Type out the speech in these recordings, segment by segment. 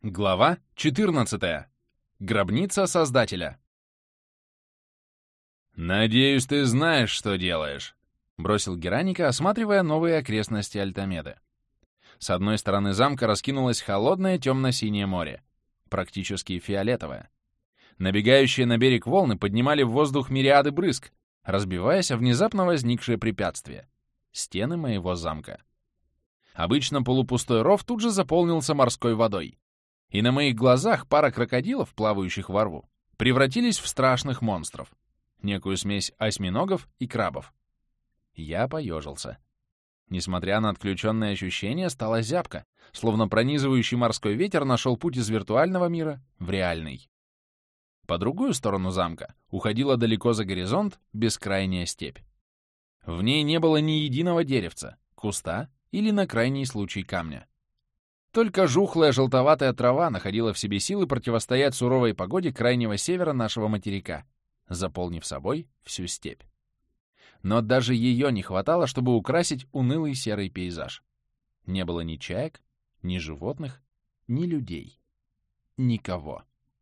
Глава 14. Гробница Создателя. «Надеюсь, ты знаешь, что делаешь», — бросил Гераника, осматривая новые окрестности Альтамеды. С одной стороны замка раскинулось холодное темно-синее море, практически фиолетовое. Набегающие на берег волны поднимали в воздух мириады брызг, разбиваясь о внезапно возникшее препятствие — стены моего замка. Обычно полупустой ров тут же заполнился морской водой. И на моих глазах пара крокодилов, плавающих во рву, превратились в страшных монстров, некую смесь осьминогов и крабов. Я поежился. Несмотря на отключенные ощущения, стало зябко, словно пронизывающий морской ветер нашел путь из виртуального мира в реальный. По другую сторону замка уходила далеко за горизонт бескрайняя степь. В ней не было ни единого деревца, куста или, на крайний случай, камня. Только жухлая желтоватая трава находила в себе силы противостоять суровой погоде крайнего севера нашего материка, заполнив собой всю степь. Но даже ее не хватало, чтобы украсить унылый серый пейзаж. Не было ни чаек, ни животных, ни людей. Никого.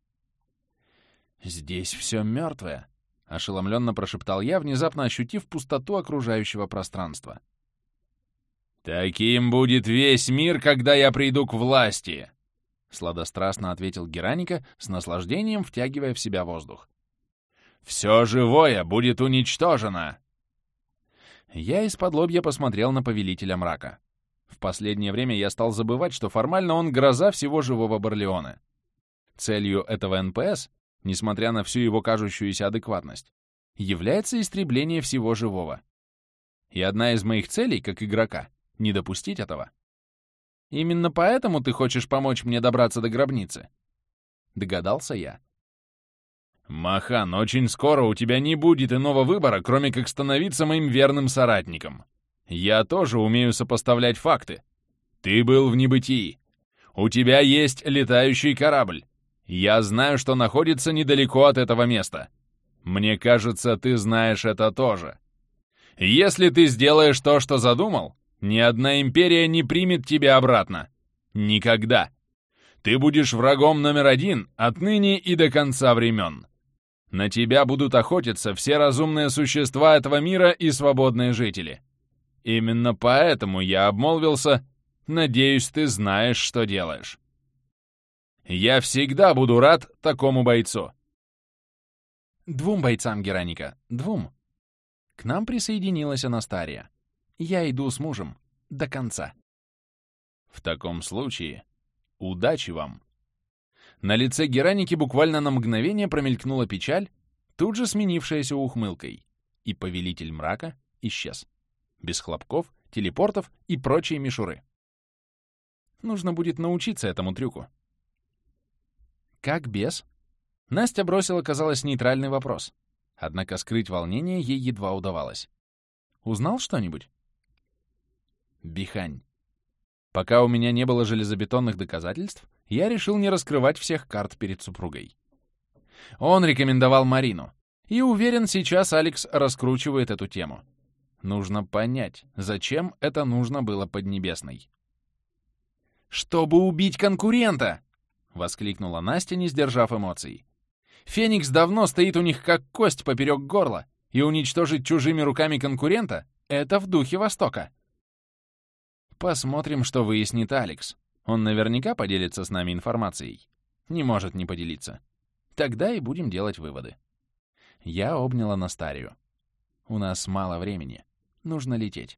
«Здесь все мертвое», — ошеломленно прошептал я, внезапно ощутив пустоту окружающего пространства. «Таким будет весь мир, когда я приду к власти!» Сладострастно ответил Гераника, с наслаждением втягивая в себя воздух. «Все живое будет уничтожено!» Я из-подлобья посмотрел на Повелителя Мрака. В последнее время я стал забывать, что формально он гроза всего живого Барлеона. Целью этого НПС, несмотря на всю его кажущуюся адекватность, является истребление всего живого. И одна из моих целей, как игрока, — не допустить этого. Именно поэтому ты хочешь помочь мне добраться до гробницы? Догадался я. Махан, очень скоро у тебя не будет иного выбора, кроме как становиться моим верным соратником. Я тоже умею сопоставлять факты. Ты был в небытии. У тебя есть летающий корабль. Я знаю, что находится недалеко от этого места. Мне кажется, ты знаешь это тоже. Если ты сделаешь то, что задумал, ни одна империя не примет тебя обратно. Никогда. Ты будешь врагом номер один отныне и до конца времен. На тебя будут охотиться все разумные существа этого мира и свободные жители. Именно поэтому я обмолвился, надеюсь, ты знаешь, что делаешь. Я всегда буду рад такому бойцу. 2 бойцам, Гераника, 2. К нам присоединилась Анастария. Я иду с мужем до конца. В таком случае, удачи вам. На лице Гераники буквально на мгновение промелькнула печаль, тут же сменившаяся ухмылкой, и Повелитель Мрака исчез. Без хлопков, телепортов и прочей мишуры. Нужно будет научиться этому трюку. Как бес? Настя бросила, казалось, нейтральный вопрос. Однако скрыть волнение ей едва удавалось. Узнал что-нибудь? Бихань. Пока у меня не было железобетонных доказательств, я решил не раскрывать всех карт перед супругой. Он рекомендовал Марину. И уверен, сейчас Алекс раскручивает эту тему. Нужно понять, зачем это нужно было Поднебесной. «Чтобы убить конкурента!» — воскликнула Настя, не сдержав эмоций. «Феникс давно стоит у них как кость поперек горла, и уничтожить чужими руками конкурента — это в духе Востока». Посмотрим, что выяснит Алекс. Он наверняка поделится с нами информацией. Не может не поделиться. Тогда и будем делать выводы. Я обнял Анастарию. У нас мало времени. Нужно лететь.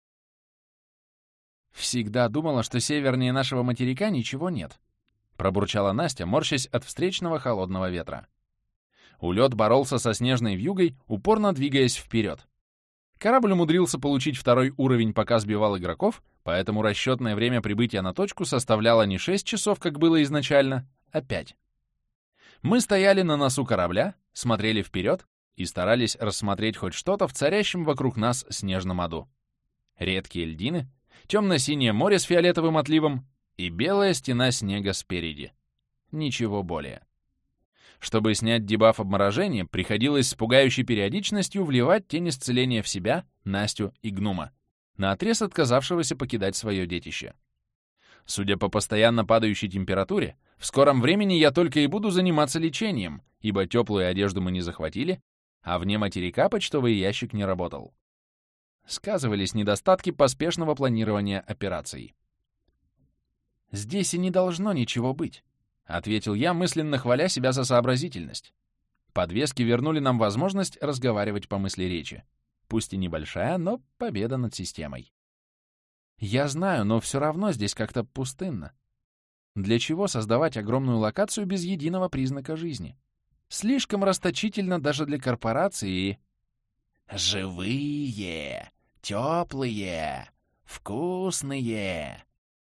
Всегда думала, что севернее нашего материка ничего нет. Пробурчала Настя, морщась от встречного холодного ветра. Улет боролся со снежной вьюгой, упорно двигаясь вперед. Корабль умудрился получить 2-й уровень, пока сбивал игроков, поэтому расчетное время прибытия на точку составляло не 6 часов, как было изначально, а 5. Мы стояли на носу корабля, смотрели вперед и старались рассмотреть хоть что-то в царящем вокруг нас снежном аду. Редкие льдины, темно-синее море с фиолетовым отливом и белая стена снега спереди. Ничего более. Чтобы снять дебаф обморожения, приходилось с пугающей периодичностью вливать тень исцеления в себя, Настю и Гнума, наотрез отказавшегося покидать свое детище. Судя по постоянно падающей температуре, В скором времени я только и буду заниматься лечением, ибо теплую одежду мы не захватили, а вне материка почтовый ящик не работал. Сказывались недостатки поспешного планирования операций. «Здесь и не должно ничего быть», — ответил я, мысленно хваля себя за сообразительность. Подвески вернули нам возможность разговаривать по мысли речи. Пусть и небольшая, но победа над системой. Я знаю, но все равно здесь как-то пустынно. Для чего создавать огромную локацию без единого признака жизни? Слишком расточительно даже для корпорации и... «Живые, теплые, вкусные».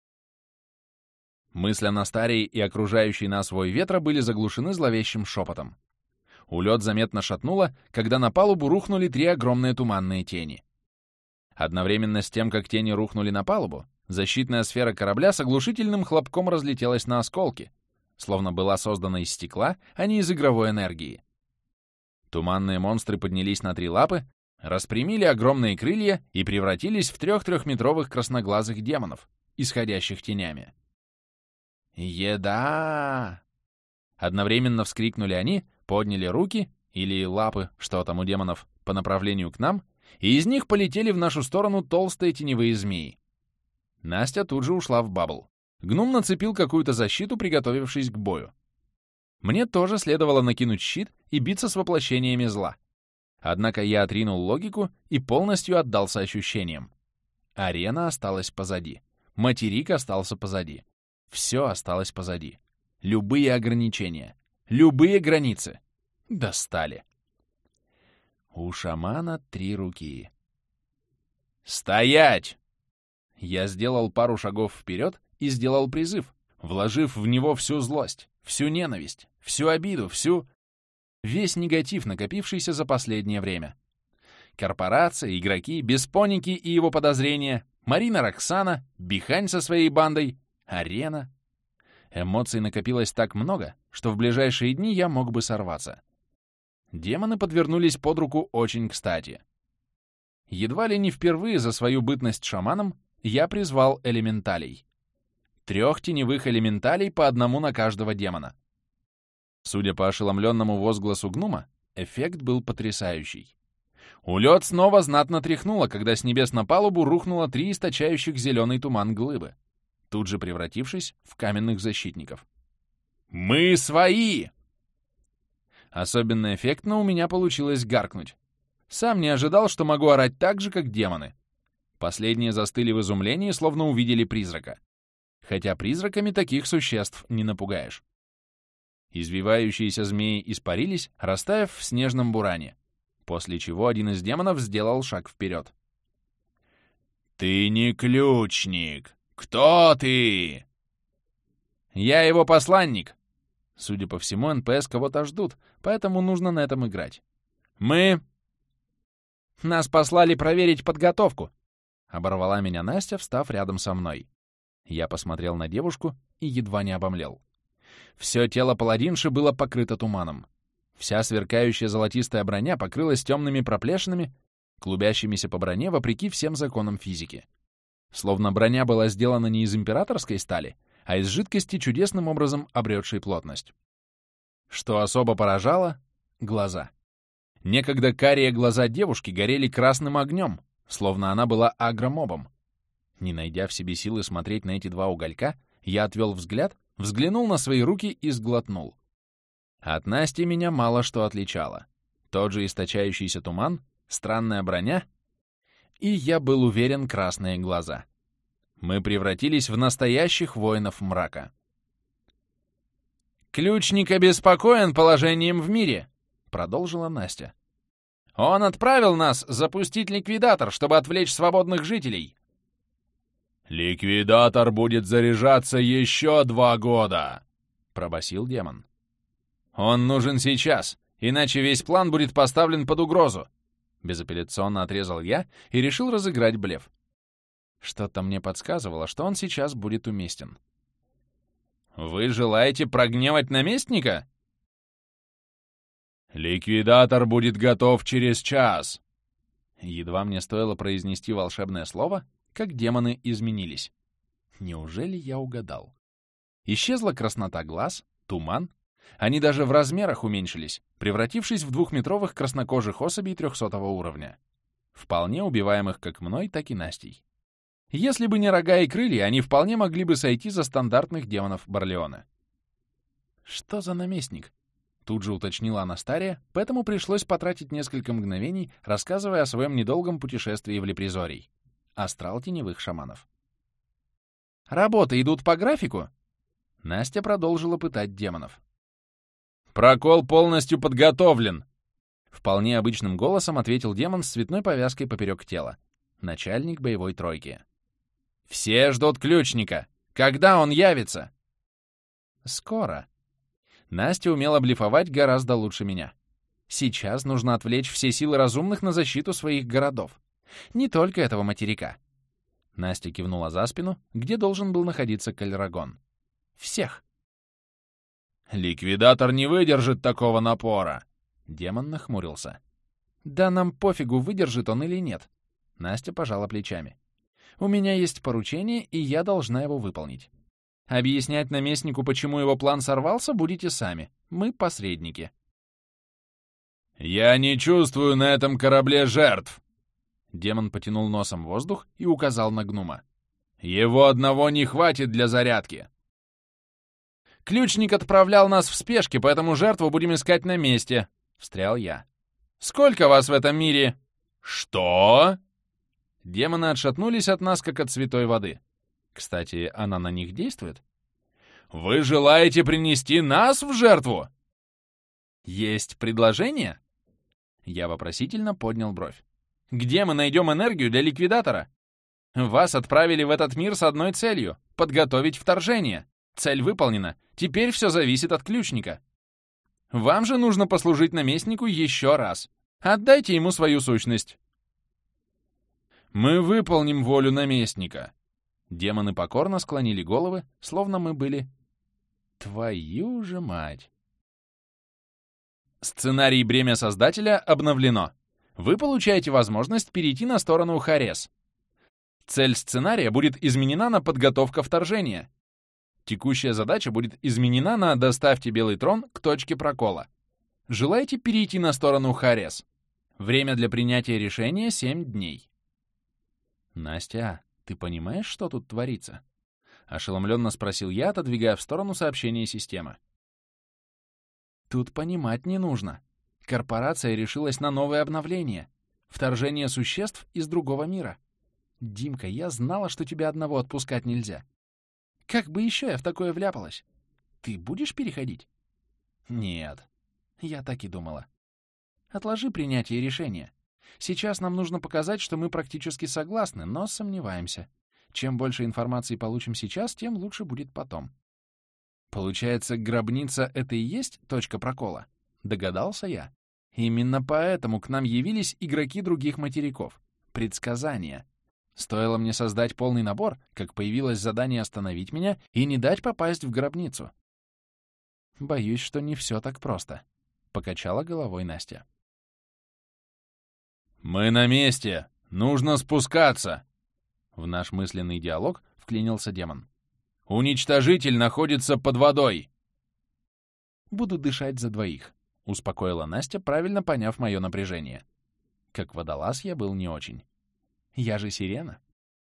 Мысли о Настарии и окружающий нас вой ветра были заглушены зловещим шепотом. Улет заметно шатнуло, когда на палубу рухнули 3 огромные туманные тени. Одновременно с тем, как тени рухнули на палубу, защитная сфера корабля с оглушительным хлопком разлетелась на осколки, словно была создана из стекла, а не из игровой энергии. Туманные монстры поднялись на 3 лапы, распрямили огромные крылья и превратились в 3 трехметровых красноглазых демонов, исходящих тенями. «Еда!» Одновременно вскрикнули они, подняли руки, или лапы, что там у демонов, по направлению к нам, и из них полетели в нашу сторону толстые теневые змеи. Настя тут же ушла в бабл. Гном нацепил какую-то защиту, приготовившись к бою. Мне тоже следовало накинуть щит и биться с воплощениями зла. Однако я отринул логику и полностью отдался ощущениям. Арена осталась позади. Материк остался позади. Все осталось позади. Любые ограничения. Любые границы. Достали. У шамана 3 руки. «Стоять!» Я сделал пару шагов вперед и сделал призыв, вложив в него всю злость, всю ненависть, всю обиду, весь негатив, накопившийся за последнее время. Корпорация, игроки, Беспоники и его подозрения, Марина Роксана, Бихань со своей бандой, арена. Эмоций накопилось так много, что в ближайшие дни я мог бы сорваться. Демоны подвернулись под руку очень кстати. Едва ли не впервые за свою бытность шаманом я призвал элементалей. 3 теневых элементалей по 1 на каждого демона. Судя по ошеломленному возгласу гнума, эффект был потрясающий. Улет снова знатно тряхнуло, когда с небес на палубу рухнуло 3 источающих зеленый туман глыбы, тут же превратившись в каменных защитников. «Мы свои!» Особенно эффектно у меня получилось гаркнуть. Сам не ожидал, что могу орать так же, как демоны. Последние застыли в изумлении, словно увидели призрака. Хотя призраками таких существ не напугаешь. Извивающиеся змеи испарились, растаяв в снежном буране, после чего один из демонов сделал шаг вперед. «Ты не ключник! Кто ты?» «Я его посланник!» Судя по всему, НПС кого-то ждут, поэтому нужно на этом играть. «Нас послали проверить подготовку», — оборвала меня Настя, встав рядом со мной. Я посмотрел на девушку и едва не обомлел. Все тело паладинши было покрыто туманом. Вся сверкающая золотистая броня покрылась темными проплешинами, клубящимися по броне вопреки всем законам физики. Словно броня была сделана не из императорской стали, а из жидкости, чудесным образом обретшей плотность. Что особо поражало — глаза. Некогда карие глаза девушки горели красным огнем, словно она была агромобом. Не найдя в себе силы смотреть на эти 2 уголька, я отвел взгляд, взглянул на свои руки и сглотнул. От Насти меня мало что отличало. Тот же источающийся туман, странная броня, и я был уверен, красные глаза. Мы превратились в настоящих воинов мрака. «Ключник обеспокоен положением в мире», — продолжила Настя. «Он отправил нас запустить ликвидатор, чтобы отвлечь свободных жителей». «Ликвидатор будет заряжаться еще 2 года», — пробасил демон. «Он нужен сейчас, иначе весь план будет поставлен под угрозу», — безапелляционно отрезал я и решил разыграть блеф. Что-то мне подсказывало, что он сейчас будет уместен. «Вы желаете прогневать наместника?» «Ликвидатор будет готов через час!» Едва мне стоило произнести волшебное слово, как демоны изменились. Неужели я угадал? Исчезла краснота глаз, туман. Они даже в размерах уменьшились, превратившись в 2-метровых краснокожих особей 300 уровня. Вполне убиваемых как мной, так и Настей. Если бы не рога и крылья, они вполне могли бы сойти за стандартных демонов Барлеона. «Что за наместник?» — тут же уточнила Анастария, поэтому пришлось потратить несколько мгновений, рассказывая о своем недолгом путешествии в Лепризорий. Астрал теневых шаманов. «Работы идут по графику?» Настя продолжила пытать демонов. «Прокол полностью подготовлен!» Вполне обычным голосом ответил демон с цветной повязкой поперек тела. Начальник боевой тройки. «Все ждут ключника! Когда он явится?» «Скоро». Настя умела блефовать гораздо лучше меня. Сейчас нужно отвлечь все силы разумных на защиту своих городов. Не только этого материка. Настя кивнула за спину, где должен был находиться Кальрагон. Всех. «Ликвидатор не выдержит такого напора!» Демон нахмурился. «Да нам пофигу, выдержит он или нет». Настя пожала плечами. «У меня есть поручение, и я должна его выполнить. Объяснять наместнику, почему его план сорвался, будете сами. Мы посредники». «Я не чувствую на этом корабле жертв!» Демон потянул носом воздух и указал на гнума. «Его одного не хватит для зарядки!» «Ключник отправлял нас в спешке, поэтому жертву будем искать на месте», — встрял я. «Сколько вас в этом мире?» «Что?» Демоны отшатнулись от нас, как от святой воды. Кстати, она на них действует? «Вы желаете принести нас в жертву?» «Есть предложение?» Я вопросительно поднял бровь. «Где мы найдем энергию для ликвидатора? Вас отправили в этот мир с одной целью — подготовить вторжение. Цель выполнена. Теперь все зависит от ключника. Вам же нужно послужить наместнику еще раз. Отдайте ему свою сущность». «Мы выполним волю наместника». Демоны покорно склонили головы, словно мы были... Твою же мать! Сценарий «Бремя Создателя» обновлено. Вы получаете возможность перейти на сторону Харес. Цель сценария будет изменена на «Подготовка вторжения». Текущая задача будет изменена на «Доставьте белый трон к точке прокола». Желаете перейти на сторону Харес? Время для принятия решения — 7 дней. «Настя, ты понимаешь, что тут творится?» — ошеломленно спросил я, отодвигая в сторону сообщение системы. «Тут понимать не нужно. Корпорация решилась на новое обновление. Вторжение существ из другого мира. Димка, я знала, что тебя одного отпускать нельзя. Как бы еще я в такое вляпалась? Ты будешь переходить?» «Нет». Я так и думала. «Отложи принятие решения. Сейчас нам нужно показать, что мы практически согласны, но сомневаемся. Чем больше информации получим сейчас, тем лучше будет потом». «Получается, гробница — это и есть точка прокола?» Догадался я. Именно поэтому к нам явились игроки других материков. Предсказания. Стоило мне создать полный набор, как появилось задание остановить меня и не дать попасть в гробницу. «Боюсь, что не все так просто», — покачала головой Настя. «Мы на месте! Нужно спускаться!» В наш мысленный диалог вклинился демон. «Уничтожитель находится под водой!» «Буду дышать за двоих», — успокоила Настя, правильно поняв мое напряжение. Как водолаз я был не очень. Я же сирена.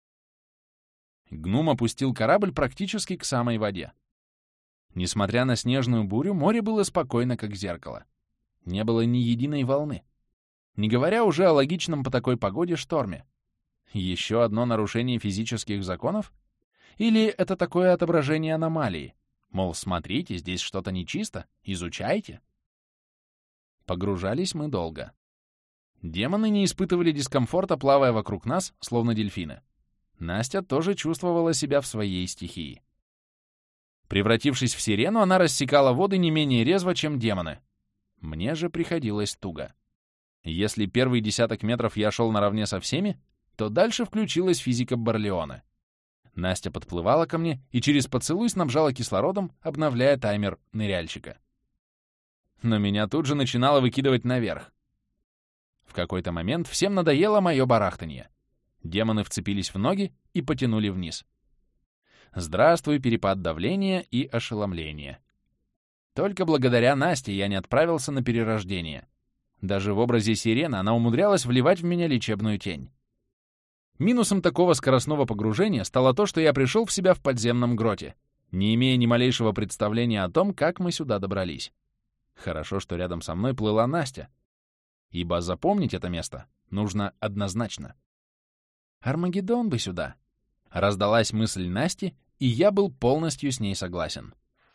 Гнум опустил корабль практически к самой воде. Несмотря на снежную бурю, море было спокойно, как зеркало. Не было ни единой волны. Не говоря уже о логичном по такой погоде шторме. Еще одно нарушение физических законов? Или это такое отображение аномалии? Мол, смотрите, здесь что-то нечисто, изучайте. Погружались мы долго. Демоны не испытывали дискомфорта, плавая вокруг нас, словно дельфины. Настя тоже чувствовала себя в своей стихии. Превратившись в сирену, она рассекала воды не менее резво, чем демоны. Мне же приходилось туго. Если первые десяток метров я шел наравне со всеми, то дальше включилась физика Барлеона. Настя подплывала ко мне и через поцелуй снабжала кислородом, обновляя таймер ныряльщика. Но меня тут же начинало выкидывать наверх. В какой-то момент всем надоело мое барахтанье. Демоны вцепились в ноги и потянули вниз. Здравствуй, перепад давления и ошеломления. Только благодаря Насте я не отправился на перерождение. Даже в образе сирены она умудрялась вливать в меня лечебную тень. Минусом такого скоростного погружения стало то, что я пришел в себя в подземном гроте, не имея ни малейшего представления о том, как мы сюда добрались. Хорошо, что рядом со мной плыла Настя, ибо запомнить это место нужно однозначно. «Армагеддон бы сюда!» — раздалась мысль Насти, и я был полностью с ней согласен.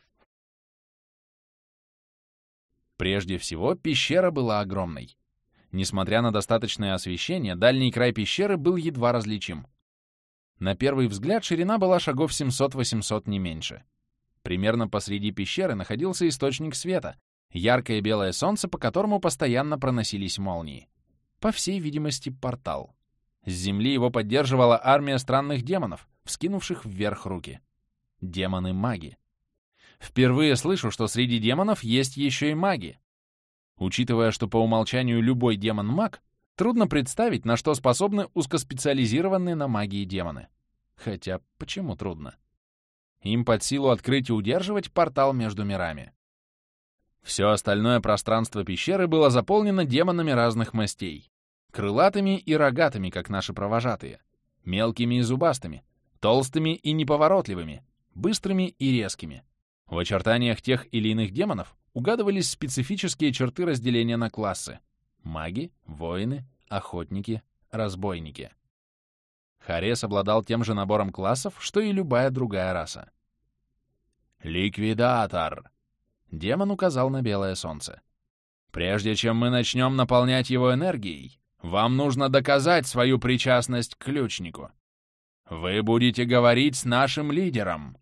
Прежде всего, пещера была огромной. Несмотря на достаточное освещение, дальний край пещеры был едва различим. На первый взгляд ширина была шагов 700-800, не меньше. Примерно посреди пещеры находился источник света, яркое белое солнце, по которому постоянно проносились молнии. По всей видимости, портал. С земли его поддерживала армия странных демонов, вскинувших вверх руки. Демоны-маги. Впервые слышу, что среди демонов есть еще и маги. Учитывая, что по умолчанию любой демон-маг, трудно представить, на что способны узкоспециализированные на магии демоны. Хотя, почему трудно? Им под силу открыть и удерживать портал между мирами. Все остальное пространство пещеры было заполнено демонами разных мастей. Крылатыми и рогатыми, как наши провожатые, мелкими и зубастыми, толстыми и неповоротливыми, быстрыми и резкими. В очертаниях тех или иных демонов угадывались специфические черты разделения на классы — маги, воины, охотники, разбойники. Харес обладал тем же набором классов, что и любая другая раса. «Ликвидатор!» — демон указал на белое солнце. «Прежде чем мы начнем наполнять его энергией, вам нужно доказать свою причастность к ключнику. Вы будете говорить с нашим лидером».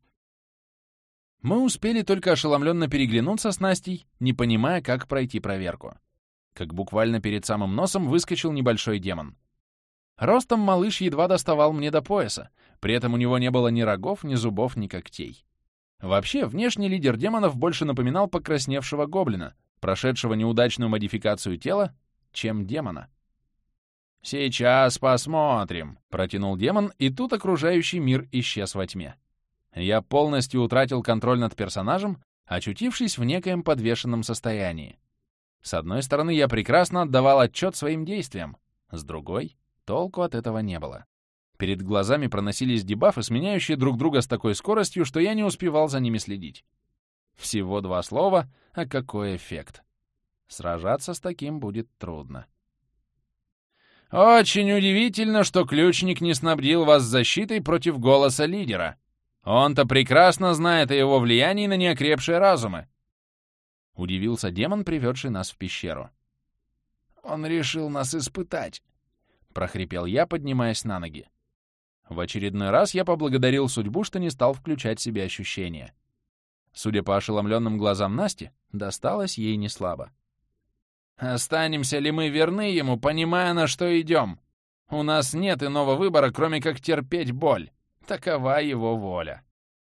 Мы успели только ошеломленно переглянуться с Настей, не понимая, как пройти проверку. Как буквально перед самым носом выскочил небольшой демон. Ростом малыш едва доставал мне до пояса, при этом у него не было ни рогов, ни зубов, ни когтей. Вообще, внешний лидер демонов больше напоминал покрасневшего гоблина, прошедшего неудачную модификацию тела, чем демона. «Сейчас посмотрим», — протянул демон, и тут окружающий мир исчез во тьме. Я полностью утратил контроль над персонажем, очутившись в некоем подвешенном состоянии. С одной стороны, я прекрасно отдавал отчет своим действиям, с другой — толку от этого не было. Перед глазами проносились дебафы, сменяющие друг друга с такой скоростью, что я не успевал за ними следить. Всего 2 слова, а какой эффект. Сражаться с таким будет трудно. «Очень удивительно, что ключник не снабдил вас защитой против голоса лидера. Он-то прекрасно знает о его влиянии на неокрепшие разумы», — удивился демон, приведший нас в пещеру. «Он решил нас испытать», — прохрипел я, поднимаясь на ноги. В очередной раз я поблагодарил судьбу, что не стал включать в себе ощущения. Судя по ошеломленным глазам Насти, досталось ей неслабо. «Останемся ли мы верны ему, понимая, на что идем? У нас нет иного выбора, кроме как терпеть боль. Такова его воля».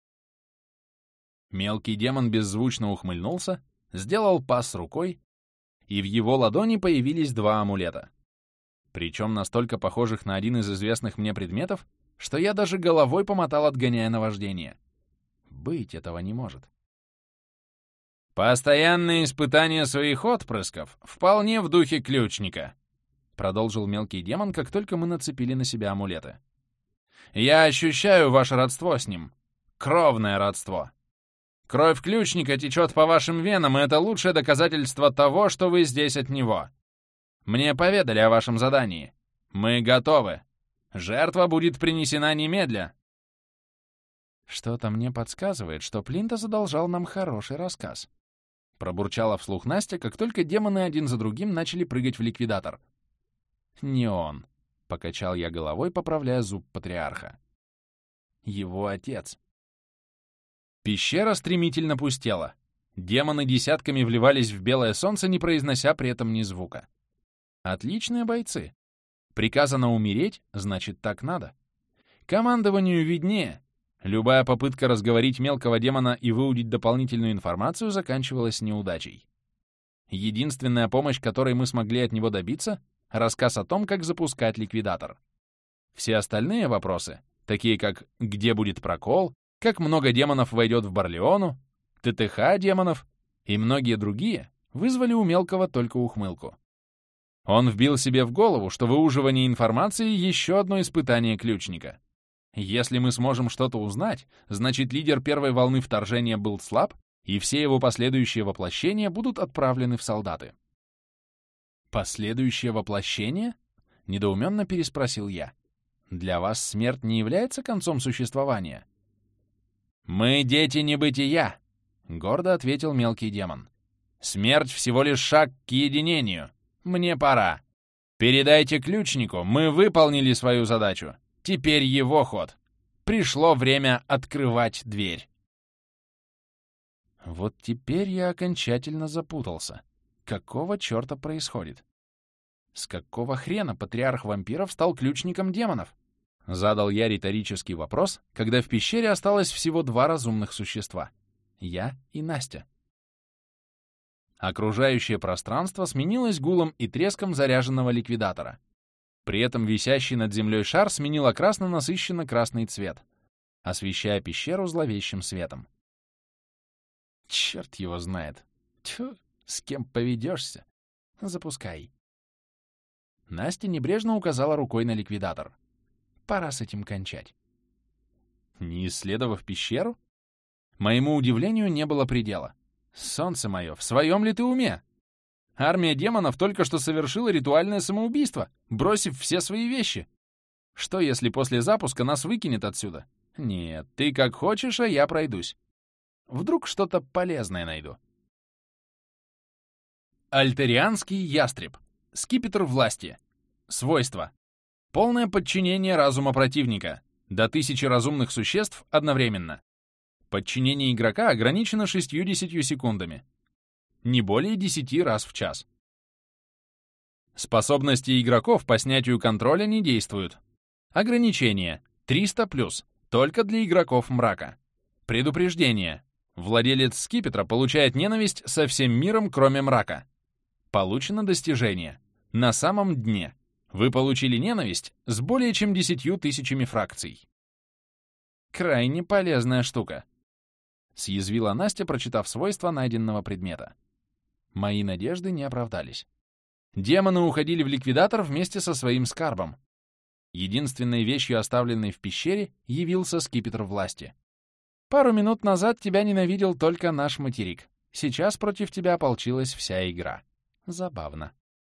Мелкий демон беззвучно ухмыльнулся, сделал пас рукой, и в его ладони появились 2 амулета. Причем настолько похожих на один из известных мне предметов, что я даже головой помотал, отгоняя наваждение. Быть этого не может. «Постоянные испытания своих отпрысков вполне в духе ключника», — продолжил мелкий демон, как только мы нацепили на себя амулеты. «Я ощущаю ваше родство с ним. Кровное родство. Кровь ключника течет по вашим венам, и это лучшее доказательство того, что вы здесь от него. Мне поведали о вашем задании. Мы готовы. Жертва будет принесена немедля». «Что-то мне подсказывает, что Плинта задолжал нам хороший рассказ», — пробурчала вслух Настя, как только демоны один за другим начали прыгать в ликвидатор. «Не он», — покачал я головой, поправляя зуб патриарха. «Его отец». Пещера стремительно пустела. Демоны десятками вливались в белое солнце, не произнося при этом ни звука. Отличные бойцы. Приказано умереть, значит, так надо. Командованию виднее. Любая попытка разговорить мелкого демона и выудить дополнительную информацию заканчивалась неудачей. Единственная помощь, которой мы смогли от него добиться — рассказ о том, как запускать ликвидатор. Все остальные вопросы, такие как «где будет прокол?», как много демонов войдет в Барлеону, ТТХ демонов и многие другие вызвали у Мелкого только ухмылку. Он вбил себе в голову, что выуживание информации — еще одно испытание ключника. Если мы сможем что-то узнать, значит, лидер первой волны вторжения был слаб, и все его последующие воплощения будут отправлены в солдаты. «Последующее воплощение?» — недоуменно переспросил я. «Для вас смерть не является концом существования?» «Мы дети небытия», — гордо ответил мелкий демон. «Смерть всего лишь шаг к единению. Мне пора. Передайте ключнику, мы выполнили свою задачу. Теперь его ход. Пришло время открывать дверь». Вот теперь я окончательно запутался. Какого черта происходит? С какого хрена патриарх вампиров стал ключником демонов? Задал я риторический вопрос, когда в пещере осталось всего 2 разумных существа — я и Настя. Окружающее пространство сменилось гулом и треском заряженного ликвидатора. При этом висящий над землей шар сменил окрасно-насыщенно красный цвет, освещая пещеру зловещим светом. Черт его знает. Тьфу, с кем поведешься? Запускай. Настя небрежно указала рукой на ликвидатор. Пора с этим кончать. Не исследовав пещеру? Моему удивлению не было предела. Солнце мое, в своем ли ты уме? Армия демонов только что совершила ритуальное самоубийство, бросив все свои вещи. Что, если после запуска нас выкинет отсюда? Нет, ты как хочешь, а я пройдусь. Вдруг что-то полезное найду. Альтерианский ястреб. Скипетр власти. Свойства. Полное подчинение разума противника. До 1000 разумных существ одновременно. Подчинение игрока ограничено 60 секундами. Не более 10 раз в час. Способности игроков по снятию контроля не действуют. Ограничение. 300+. Только для игроков мрака. Предупреждение. Владелец скипетра получает ненависть со всем миром, кроме мрака. Получено достижение. На самом дне. Вы получили ненависть с более чем 10 000 фракций. Крайне полезная штука. Съязвила Настя, прочитав свойства найденного предмета. Мои надежды не оправдались. Демоны уходили в ликвидатор вместе со своим скарбом. Единственной вещью, оставленной в пещере, явился скипетр власти. Пару минут назад тебя ненавидел только наш материк. Сейчас против тебя ополчилась вся игра. Забавно.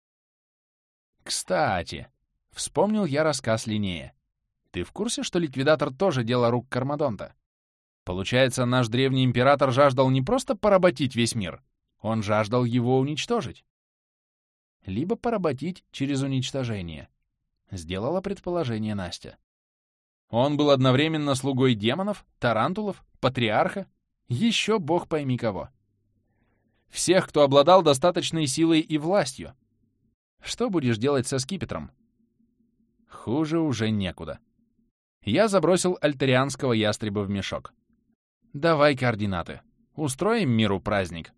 Кстати, вспомнил я рассказ Линнея. Ты в курсе, что ликвидатор тоже дело рук Кармадонта? Получается, наш древний император жаждал не просто поработить весь мир, он жаждал его уничтожить. Либо поработить через уничтожение. Сделала предположение Настя. Он был одновременно слугой демонов, тарантулов, патриарха, еще бог пойми кого. Всех, кто обладал достаточной силой и властью. Что будешь делать со скипетром? Хуже уже некуда. Я забросил альтерианского ястреба в мешок. Давай координаты. Устроим миру праздник.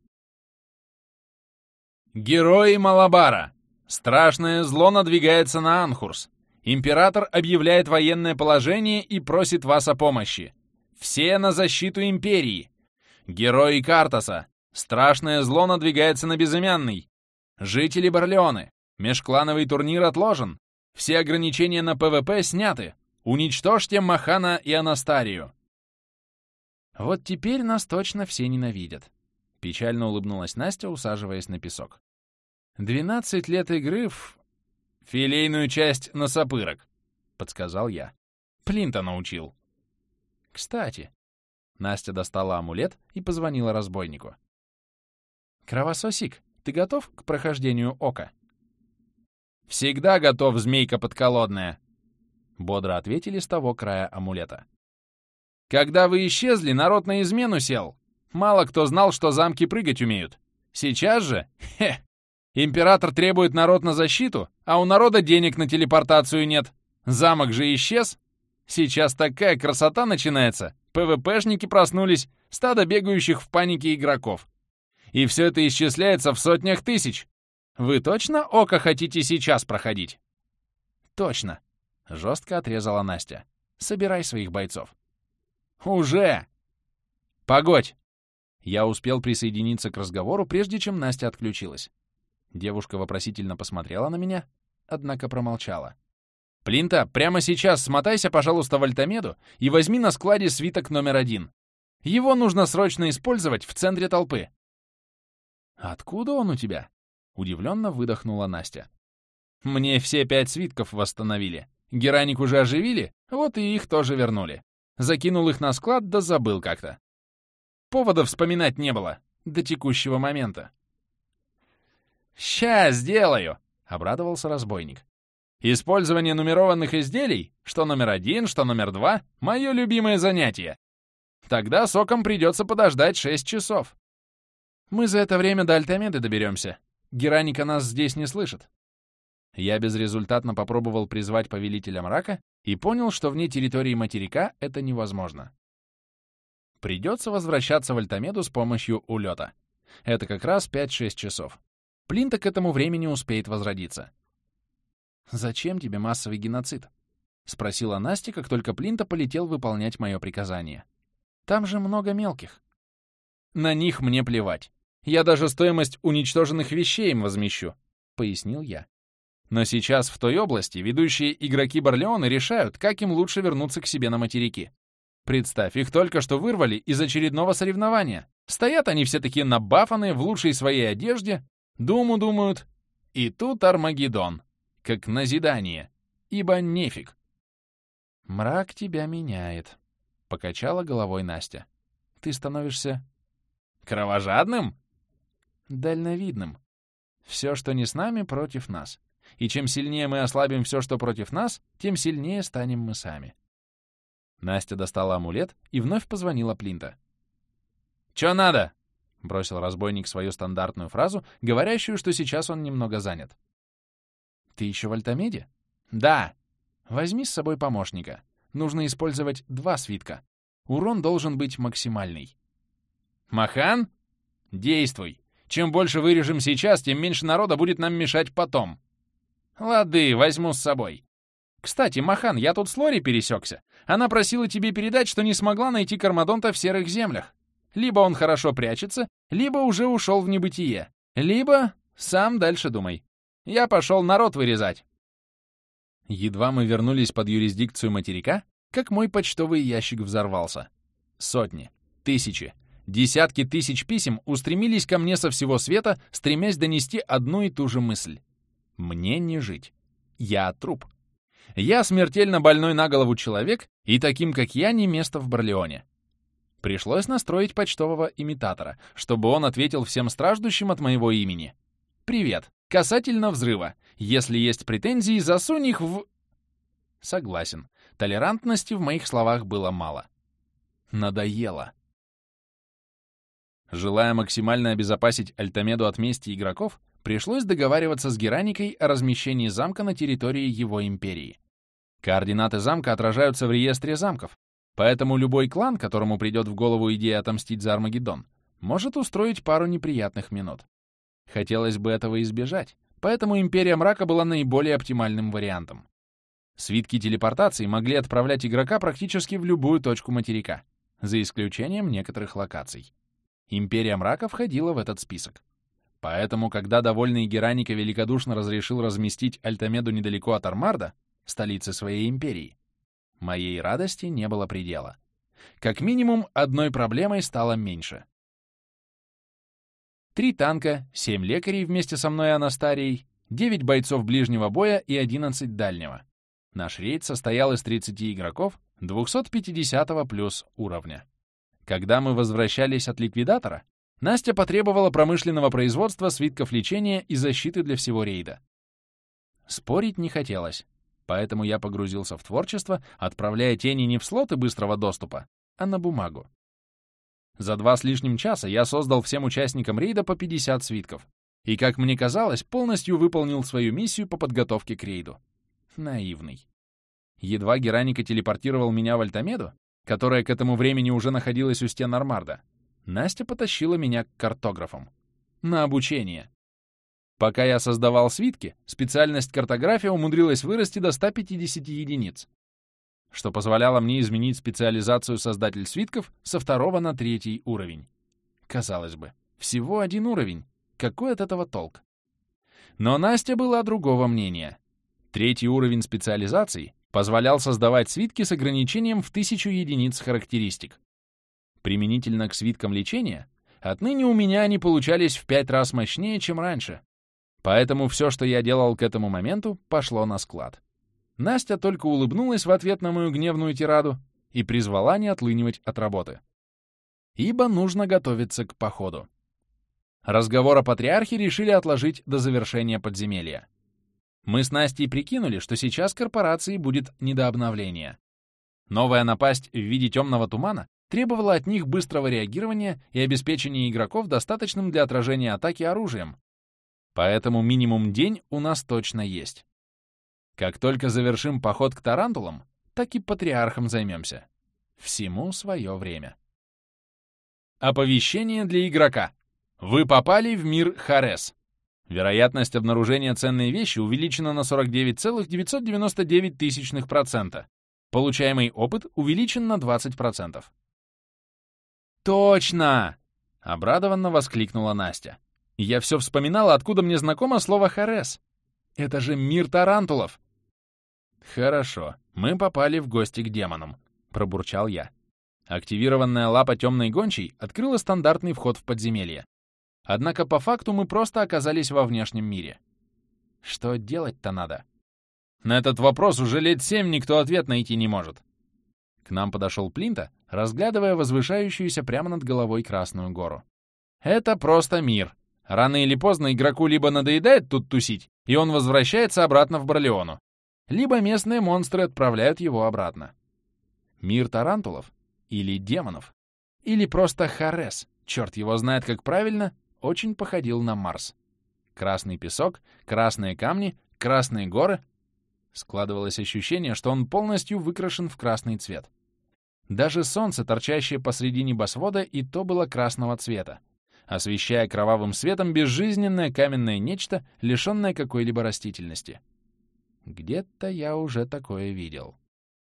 Герои Малабара! Страшное зло надвигается на Анхурс. Император объявляет военное положение и просит вас о помощи. Все на защиту империи. Герои Картаса! Страшное зло надвигается на Безымянный. Жители Барлеоны! Межклановый турнир отложен. Все ограничения на ПВП сняты. Уничтожьте Махана и Анастарию. Вот теперь нас точно все ненавидят. Печально улыбнулась Настя, усаживаясь на песок. 12 лет игры в... Филейную часть на сапырок, подсказал я. Плинта научил. Кстати, Настя достала амулет и позвонила разбойнику. Кровососик, ты готов к прохождению ока? Всегда готов, змейка подколодная, бодро ответили с того края амулета. Когда вы исчезли, народ на измену сел. Мало кто знал, что замки прыгать умеют. Сейчас же, император требует народ на защиту, а у народа денег на телепортацию нет. Замок же исчез. Сейчас такая красота начинается. ПВПшники проснулись, стадо бегающих в панике игроков. И все это исчисляется в сотнях тысяч. Вы точно око хотите сейчас проходить? Точно, жестко отрезала Настя. Собирай своих бойцов. «Уже!» «Погодь!» Я успел присоединиться к разговору, прежде чем Настя отключилась. Девушка вопросительно посмотрела на меня, однако промолчала. «Плинта, прямо сейчас смотайся, пожалуйста, в Альтамеду и возьми на складе свиток номер 1. Его нужно срочно использовать в центре толпы». «Откуда он у тебя?» — удивленно выдохнула Настя. «Мне все 5 свитков восстановили. Гераник уже оживили, вот и их тоже вернули. Закинул их на склад, да забыл как-то. Повода вспоминать не было до текущего момента». «Ща сделаю!» — обрадовался разбойник. «Использование нумерованных изделий, что номер 1, что номер 2, — мое любимое занятие. Тогда соком придется подождать 6 часов. Мы за это время до Альтамеды доберемся. Гераника нас здесь не слышит». Я безрезультатно попробовал призвать Повелителя Мрака и понял, что вне территории материка это невозможно. Придется возвращаться в Альтамеду с помощью улета. Это как раз 5-6 часов. Плинта к этому времени успеет возродиться. «Зачем тебе массовый геноцид?» — спросила Настя, как только Плинта полетел выполнять мое приказание. «Там же много мелких». «На них мне плевать. Я даже стоимость уничтоженных вещей им возмещу», — пояснил я. «Но сейчас в той области ведущие игроки Барлеоны решают, как им лучше вернуться к себе на материки. Представь, их только что вырвали из очередного соревнования. Стоят они все такие набафанные, в лучшей своей одежде, думу думают. И тут Армагеддон, как назидание, ибо нефиг». «Мрак тебя меняет», — покачала головой Настя. «Ты становишься...» «Кровожадным?» «Дальновидным. Все, что не с нами, против нас. И чем сильнее мы ослабим все, что против нас, тем сильнее станем мы сами». Настя достала амулет и вновь позвонила Плинта. «Чё надо?» — бросил разбойник свою стандартную фразу, говорящую, что сейчас он немного занят. «Ты еще в Альтамеде?» «Да». «Возьми с собой помощника. Нужно использовать 2 свитка. Урон должен быть максимальный». «Махан? Действуй. Чем больше вырежем сейчас, тем меньше народа будет нам мешать потом». «Лады, возьму с собой. Кстати, Махан, я тут с Лори пересекся. Она просила тебе передать, что не смогла найти Кармадонта в Серых землях. Либо он хорошо прячется, либо уже ушел в небытие. Либо сам дальше думай. Я пошел народ вырезать». Едва мы вернулись под юрисдикцию материка, как мой почтовый ящик взорвался. Сотни, тысячи, десятки тысяч писем устремились ко мне со всего света, стремясь донести одну и ту же мысль. Мне не жить. Я труп. Я смертельно больной на голову человек, и таким, как я, не место в Барлеоне. Пришлось настроить почтового имитатора, чтобы он ответил всем страждущим от моего имени. «Привет. Касательно взрыва. Если есть претензии, засунь их в...» Согласен. Толерантности в моих словах было мало. Надоело. Желая максимально обезопасить Альтамеду от мести игроков, пришлось договариваться с Гераникой о размещении замка на территории его империи. Координаты замка отражаются в реестре замков, поэтому любой клан, которому придет в голову идея отомстить за Армагеддон, может устроить пару неприятных минут. Хотелось бы этого избежать, поэтому Империя Мрака была наиболее оптимальным вариантом. Свитки телепортации могли отправлять игрока практически в любую точку материка, за исключением некоторых локаций. Империя Мрака входила в этот список. Поэтому, когда довольный Гераника великодушно разрешил разместить Альтамеду недалеко от Армарда, столицы своей империи, моей радости не было предела. Как минимум, одной проблемой стало меньше. 3 танка, 7 лекарей вместе со мной и Анастарией, 9 бойцов ближнего боя и 11 дальнего. Наш рейд состоял из 30 игроков 250 плюс уровня. Когда мы возвращались от ликвидатора, Настя потребовала промышленного производства свитков лечения и защиты для всего рейда. Спорить не хотелось, поэтому я погрузился в творчество, отправляя тени не в слоты быстрого доступа, а на бумагу. За 2 с лишним часа я создал всем участникам рейда по 50 свитков и, как мне казалось, полностью выполнил свою миссию по подготовке к рейду. Наивный. Едва Гераника телепортировал меня в Альтамеду, которая к этому времени уже находилась у стен Армарда, Настя потащила меня к картографам. На обучение. Пока я создавал свитки, специальность картография умудрилась вырасти до 150 единиц. что позволяло мне изменить специализацию создатель свитков со 2 на 3 уровень. Казалось бы, всего 1 уровень. Какой от этого толк? Но Настя была другого мнения. 3 уровень специализации позволял создавать свитки с ограничением в 1000 единиц характеристик. Применительно к свиткам лечения, отныне у меня они получались в 5 раз мощнее, чем раньше. Поэтому все, что я делал к этому моменту, пошло на склад. Настя только улыбнулась в ответ на мою гневную тираду и призвала не отлынивать от работы. Ибо нужно готовиться к походу. Разговор о патриархе решили отложить до завершения подземелья. Мы с Настей прикинули, что сейчас корпорации будет не до обновления. Новая напасть в виде темного тумана требовала от них быстрого реагирования и обеспечения игроков достаточным для отражения атаки оружием. Поэтому минимум день у нас точно есть. Как только завершим поход к тарантулам, так и патриархом займемся. Всему свое время. Оповещение для игрока. Вы попали в мир Харес. Вероятность обнаружения ценной вещи увеличена на 49,999%. Получаемый опыт увеличен на 20%. «Точно!» — обрадованно воскликнула Настя. «Я все вспоминала, откуда мне знакомо слово «Харес». Это же мир тарантулов!» «Хорошо, мы попали в гости к демонам», — пробурчал я. Активированная лапа темной гончей открыла стандартный вход в подземелье. Однако по факту мы просто оказались во внешнем мире. Что делать-то надо? На этот вопрос уже лет 7 никто ответ найти не может. К нам подошел Плинта, разглядывая возвышающуюся прямо над головой Красную гору. Это просто мир. Рано или поздно игроку либо надоедает тут тусить, и он возвращается обратно в Барлеону, либо местные монстры отправляют его обратно. Мир тарантулов или демонов, или просто Харес, черт его знает как правильно, очень походил на Марс. Красный песок, красные камни, красные горы. Складывалось ощущение, что он полностью выкрашен в красный цвет. Даже солнце, торчащее посреди небосвода, и то было красного цвета, освещая кровавым светом безжизненное каменное нечто, лишенное какой-либо растительности. Где-то я уже такое видел.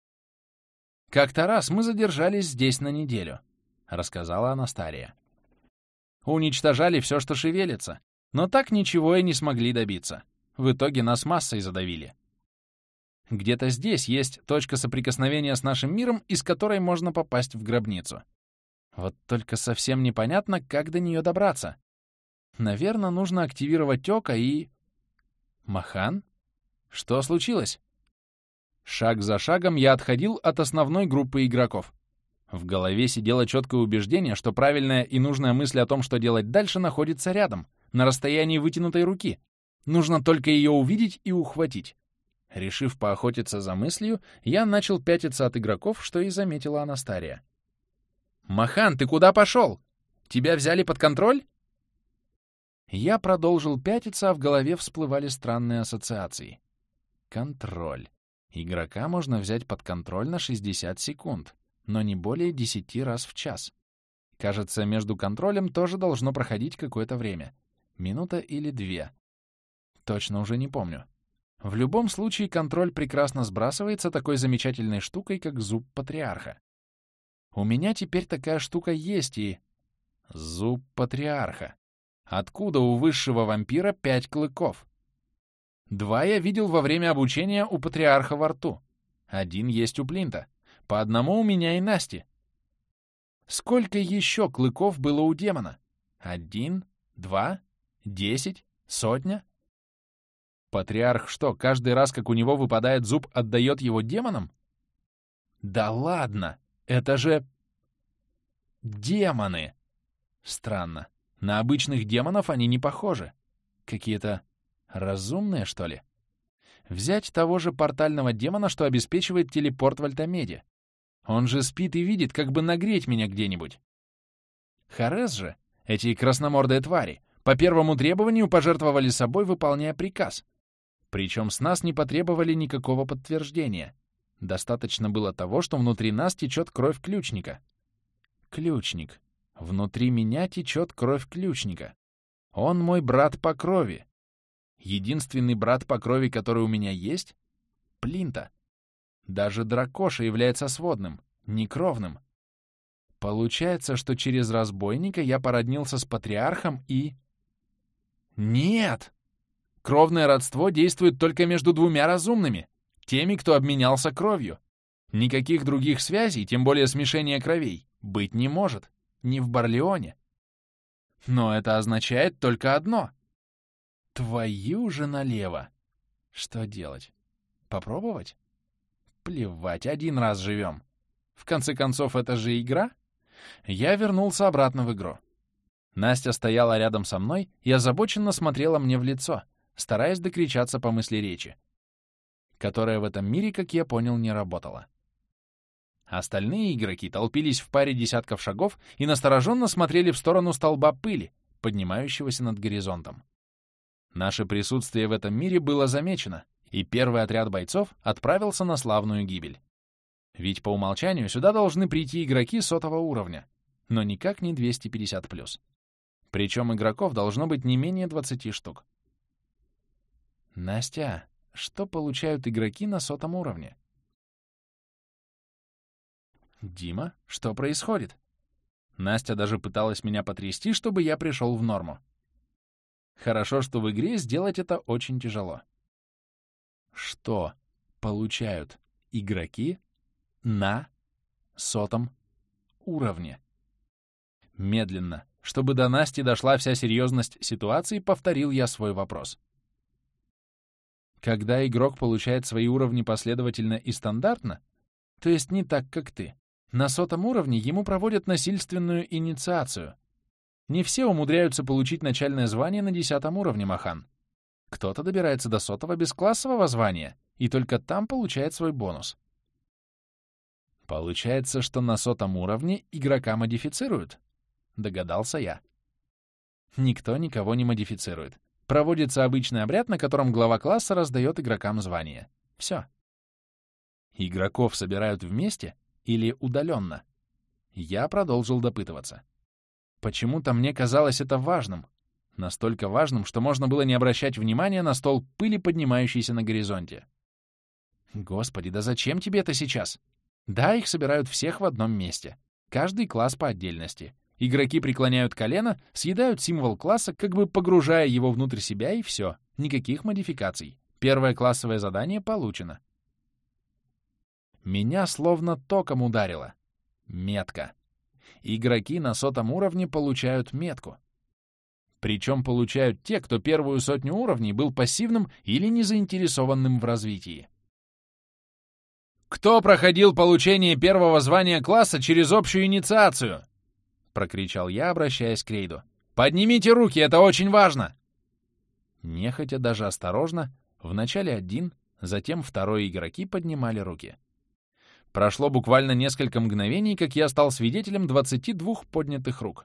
«Как-то раз мы задержались здесь на неделю», — рассказала Анастария. «Уничтожали все, что шевелится, но так ничего и не смогли добиться. В итоге нас массой задавили. Где-то здесь есть точка соприкосновения с нашим миром, из которой можно попасть в гробницу. Вот только совсем непонятно, как до нее добраться. Наверное, нужно активировать Ока и... Махан? Что случилось?» Шаг за шагом я отходил от основной группы игроков. В голове сидело четкое убеждение, что правильная и нужная мысль о том, что делать дальше, находится рядом, на расстоянии вытянутой руки. Нужно только ее увидеть и ухватить. Решив поохотиться за мыслью, я начал пятиться от игроков, что и заметила Анастария. «Махан, ты куда пошел? Тебя взяли под контроль?» Я продолжил пятиться, а в голове всплывали странные ассоциации. Контроль. Игрока можно взять под контроль на 60 секунд, но не более 10 раз в час. Кажется, между контролем тоже должно проходить какое-то время. Минута или 2. Точно уже не помню. В любом случае, контроль прекрасно сбрасывается такой замечательной штукой, как зуб патриарха. У меня теперь такая штука есть и... Зуб патриарха. Откуда у высшего вампира 5 клыков? 2 я видел во время обучения у патриарха во рту. 1 есть у Плинта. По 1 у меня и Насти. Сколько еще клыков было у демона? 1, 2, 10, 100? Патриарх что, каждый раз, как у него выпадает зуб, отдает его демонам? Да ладно! Это же... демоны! Странно. На обычных демонов они не похожи. Какие-то... разумные, что ли? Взять того же портального демона, что обеспечивает телепорт в Альтамеде. Он же спит и видит, как бы нагреть меня где-нибудь. Харес же, эти красномордые твари, по первому требованию пожертвовали собой, выполняя приказ. Причем с нас не потребовали никакого подтверждения. Достаточно было того, что внутри нас течет кровь ключника. Ключник. Внутри меня течет кровь ключника. Он мой брат по крови. Единственный брат по крови, который у меня есть — Плинта. Даже дракоша является сводным, некровным. Получается, что через разбойника я породнился с патриархом и... Нет! Кровное родство действует только между двумя разумными, теми, кто обменялся кровью. Никаких других связей, тем более смешения кровей, быть не может. Ни в Барлеоне. Но это означает только одно. Твою же налево. Что делать? Попробовать? Плевать, один раз живем. В конце концов, это же игра. Я вернулся обратно в игру. Настя стояла рядом со мной и озабоченно смотрела мне в лицо, стараясь докричаться по мысли речи, которая в этом мире, как я понял, не работала. Остальные игроки толпились в паре десятков шагов и настороженно смотрели в сторону столба пыли, поднимающегося над горизонтом. Наше присутствие в этом мире было замечено, и первый отряд бойцов отправился на славную гибель. Ведь по умолчанию сюда должны прийти игроки 100-го уровня, но никак не 250+. Причем игроков должно быть не менее 20 штук. Настя, что получают игроки на 100-м уровне? Дима, что происходит? Настя даже пыталась меня потрясти, чтобы я пришел в норму. Хорошо, что в игре сделать это очень тяжело. Что получают игроки на 100-м уровне? Медленно, чтобы до Насти дошла вся серьезность ситуации, повторил я свой вопрос. Когда игрок получает свои уровни последовательно и стандартно, то есть не так, как ты, на 100-м уровне ему проводят насильственную инициацию. Не все умудряются получить начальное звание на 10-м уровне, Махан. Кто-то добирается до 100-го бесклассового звания и только там получает свой бонус. Получается, что на 100-м уровне игрока модифицируют, догадался я. Никто никого не модифицирует. Проводится обычный обряд, на котором глава класса раздает игрокам звания. Все. Игроков собирают вместе или удаленно? Я продолжил допытываться. Почему-то мне казалось это важным. Настолько важным, что можно было не обращать внимания на столб пыли, поднимающийся на горизонте. Господи, да зачем тебе это сейчас? Да, их собирают всех в одном месте. Каждый класс по отдельности. Игроки преклоняют колено, съедают символ класса, как бы погружая его внутрь себя, и все. Никаких модификаций. Первое классовое задание получено. Меня словно током ударило. Метка. Игроки на 100-м уровне получают метку. Причем получают те, кто первую 100 уровней был пассивным или незаинтересованным в развитии. «Кто проходил получение первого звания класса через общую инициацию?» — прокричал я, обращаясь к рейду. «Поднимите руки, это очень важно!» Нехотя, даже осторожно, вначале один, затем второй игроки поднимали руки. Прошло буквально несколько мгновений, как я стал свидетелем 22 поднятых рук.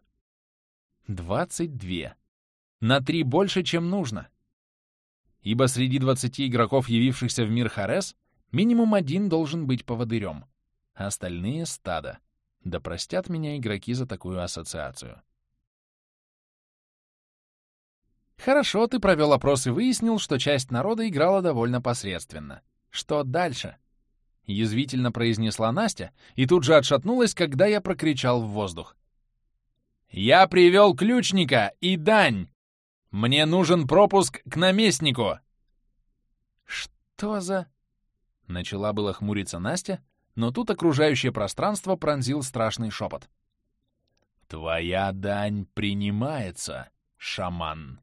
22. На 3 больше, чем нужно. Ибо среди 20 игроков, явившихся в мир Харес, минимум один должен быть поводырем, а остальные — стадо. Да простят меня игроки за такую ассоциацию. Хорошо, ты провел опрос и выяснил, что часть народа играла довольно посредственно. Что дальше? Язвительно произнесла Настя и тут же отшатнулась, когда я прокричал в воздух. «Я привел ключника и дань! Мне нужен пропуск к наместнику!» «Что за...» — начала было хмуриться Настя, но тут окружающее пространство пронзил страшный шепот. «Твоя дань принимается, шаман!»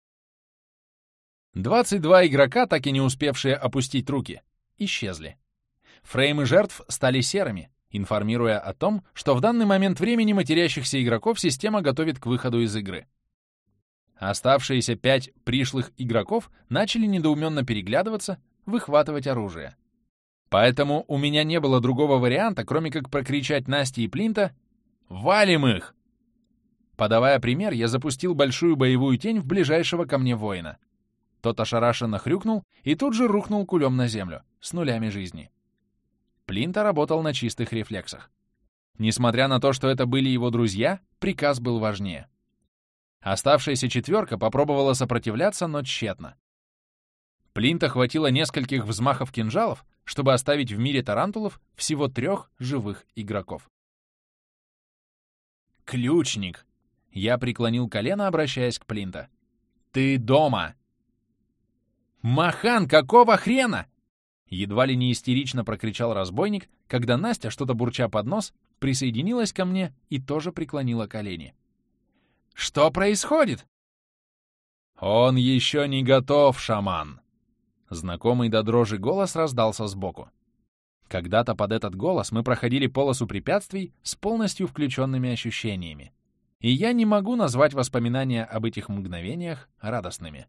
22 игрока, так и не успевшие опустить руки, исчезли. Фреймы жертв стали серыми, информируя о том, что в данный момент времени матерящихся игроков система готовит к выходу из игры. Оставшиеся 5 пришлых игроков начали недоуменно переглядываться, выхватывать оружие. Поэтому у меня не было другого варианта, кроме как прокричать Насте и Плинта «Валим их!». Подавая пример, я запустил большую боевую тень в ближайшего ко мне воина. Тот ошарашенно хрюкнул и тут же рухнул кулем на землю, с нулями жизни. Плинта работал на чистых рефлексах. Несмотря на то, что это были его друзья, приказ был важнее. Оставшаяся 4 попробовала сопротивляться, но тщетно. Плинта хватило нескольких взмахов кинжалов, чтобы оставить в мире тарантулов всего 3 живых игроков. «Ключник!» Я преклонил колено, обращаясь к Плинта. «Ты дома!» «Махан, какого хрена?» Едва ли не истерично прокричал разбойник, когда Настя, что-то бурча под нос, присоединилась ко мне и тоже преклонила колени. «Что происходит?» «Он еще не готов, шаман!» Знакомый до дрожи голос раздался сбоку. Когда-то под этот голос мы проходили полосу препятствий с полностью включенными ощущениями. И я не могу назвать воспоминания об этих мгновениях радостными.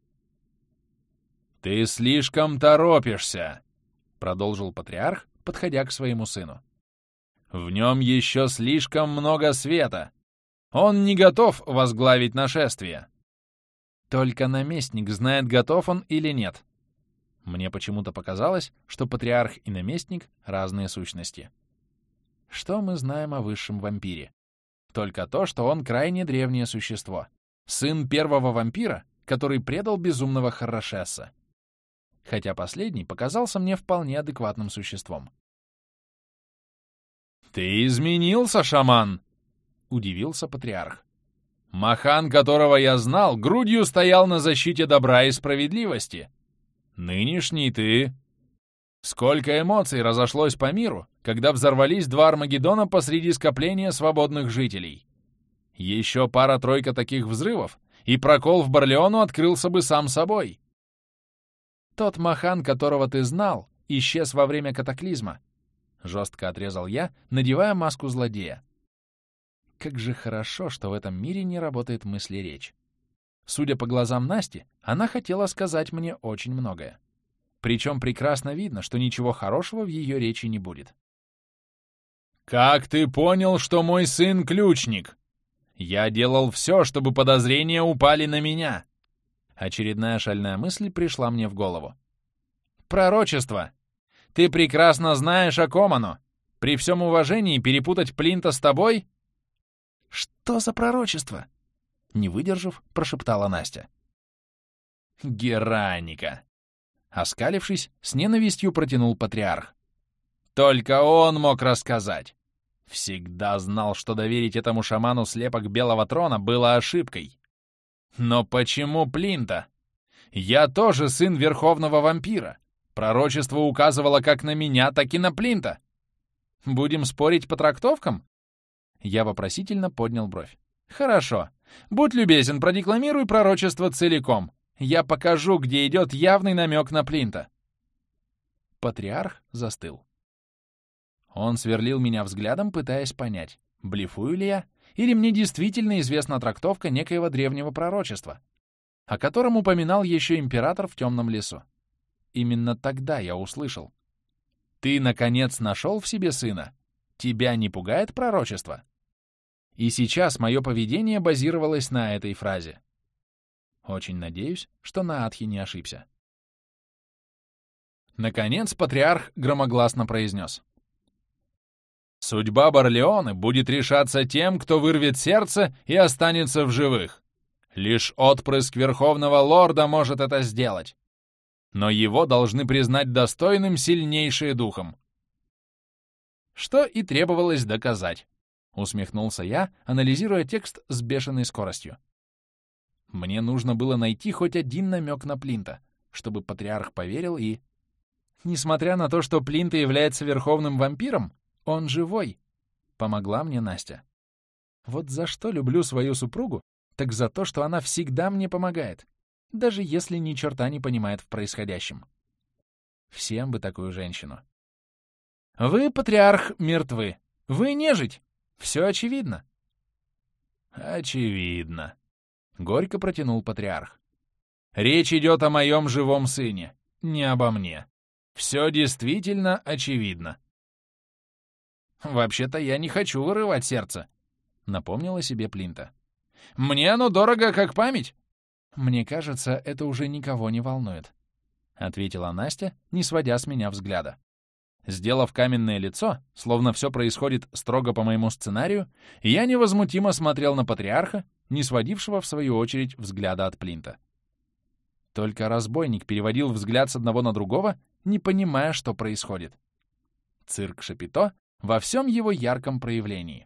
«Ты слишком торопишься!» — продолжил патриарх, подходя к своему сыну. «В нем еще слишком много света. Он не готов возглавить нашествие. Только наместник знает, готов он или нет». Мне почему-то показалось, что патриарх и наместник — разные сущности. Что мы знаем о высшем вампире? Только то, что он крайне древнее существо. Сын первого вампира, который предал безумного Харрашесса. Хотя последний показался мне вполне адекватным существом. «Ты изменился, шаман!» — удивился патриарх. «Махан, которого я знал, грудью стоял на защите добра и справедливости. Нынешний ты...» Сколько эмоций разошлось по миру, когда взорвались 2 Армагеддона посреди скопления свободных жителей. Еще пара-тройка таких взрывов, и прокол в Барлеону открылся бы сам собой. «Тот Махан, которого ты знал, исчез во время катаклизма», — жестко отрезал я, надевая маску злодея. Как же хорошо, что в этом мире не работает мысли-речь. Судя по глазам Насти, она хотела сказать мне очень многое. Причем прекрасно видно, что ничего хорошего в ее речи не будет. «Как ты понял, что мой сын — ключник? Я делал все, чтобы подозрения упали на меня». Очередная шальная мысль пришла мне в голову. «Пророчество! Ты прекрасно знаешь, о ком оно. При всем уважении перепутать Плинта с тобой...» «Что за пророчество?» Не выдержав, прошептала Настя. «Гераника!» Оскалившись, с ненавистью протянул патриарх. «Только он мог рассказать. Всегда знал, что доверить этому шаману слепок Белого Трона было ошибкой. Но почему Плинта? Я тоже сын Верховного Вампира. Пророчество указывало как на меня, так и на Плинта. Будем спорить по трактовкам?» Я вопросительно поднял бровь. «Хорошо. Будь любезен, продекламируй пророчество целиком. Я покажу, где идет явный намек на Плинта». Патриарх застыл. Он сверлил меня взглядом, пытаясь понять, блефую ли я, или мне действительно известна трактовка некоего древнего пророчества, о котором упоминал еще император в темном лесу. Именно тогда я услышал: «Ты, наконец, нашел в себе сына? Тебя не пугает пророчество?» И сейчас мое поведение базировалось на этой фразе. Очень надеюсь, что Наатхи не ошибся. Наконец патриарх громогласно произнес: «Судьба Барлеоны будет решаться тем, кто вырвет сердце и останется в живых. Лишь отпрыск Верховного Лорда может это сделать. Но его должны признать достойным сильнейшие духом». Что и требовалось доказать. Усмехнулся я, анализируя текст с бешеной скоростью. Мне нужно было найти хоть один намек на Плинта, чтобы патриарх поверил и... Несмотря на то, что Плинта является верховным вампиром, он живой, помогла мне Настя. Вот за что люблю свою супругу, так за то, что она всегда мне помогает, даже если ни черта не понимает в происходящем. Всем бы такую женщину. Вы, патриарх, мертвы. Вы нежить. Все очевидно. Очевидно. Горько протянул патриарх. Речь идет о моем живом сыне, не обо мне. Все действительно очевидно. Вообще-то я не хочу вырывать сердце, напомнила себе Плинта. Мне оно дорого, как память. Мне кажется, это уже никого не волнует, ответила Настя, не сводя с меня взгляда. Сделав каменное лицо, словно все происходит строго по моему сценарию, я невозмутимо смотрел на патриарха, не сводившего, в свою очередь, взгляда от Плинта. Только разбойник переводил взгляд с одного на другого, не понимая, что происходит. Цирк Шапито во всем его ярком проявлении.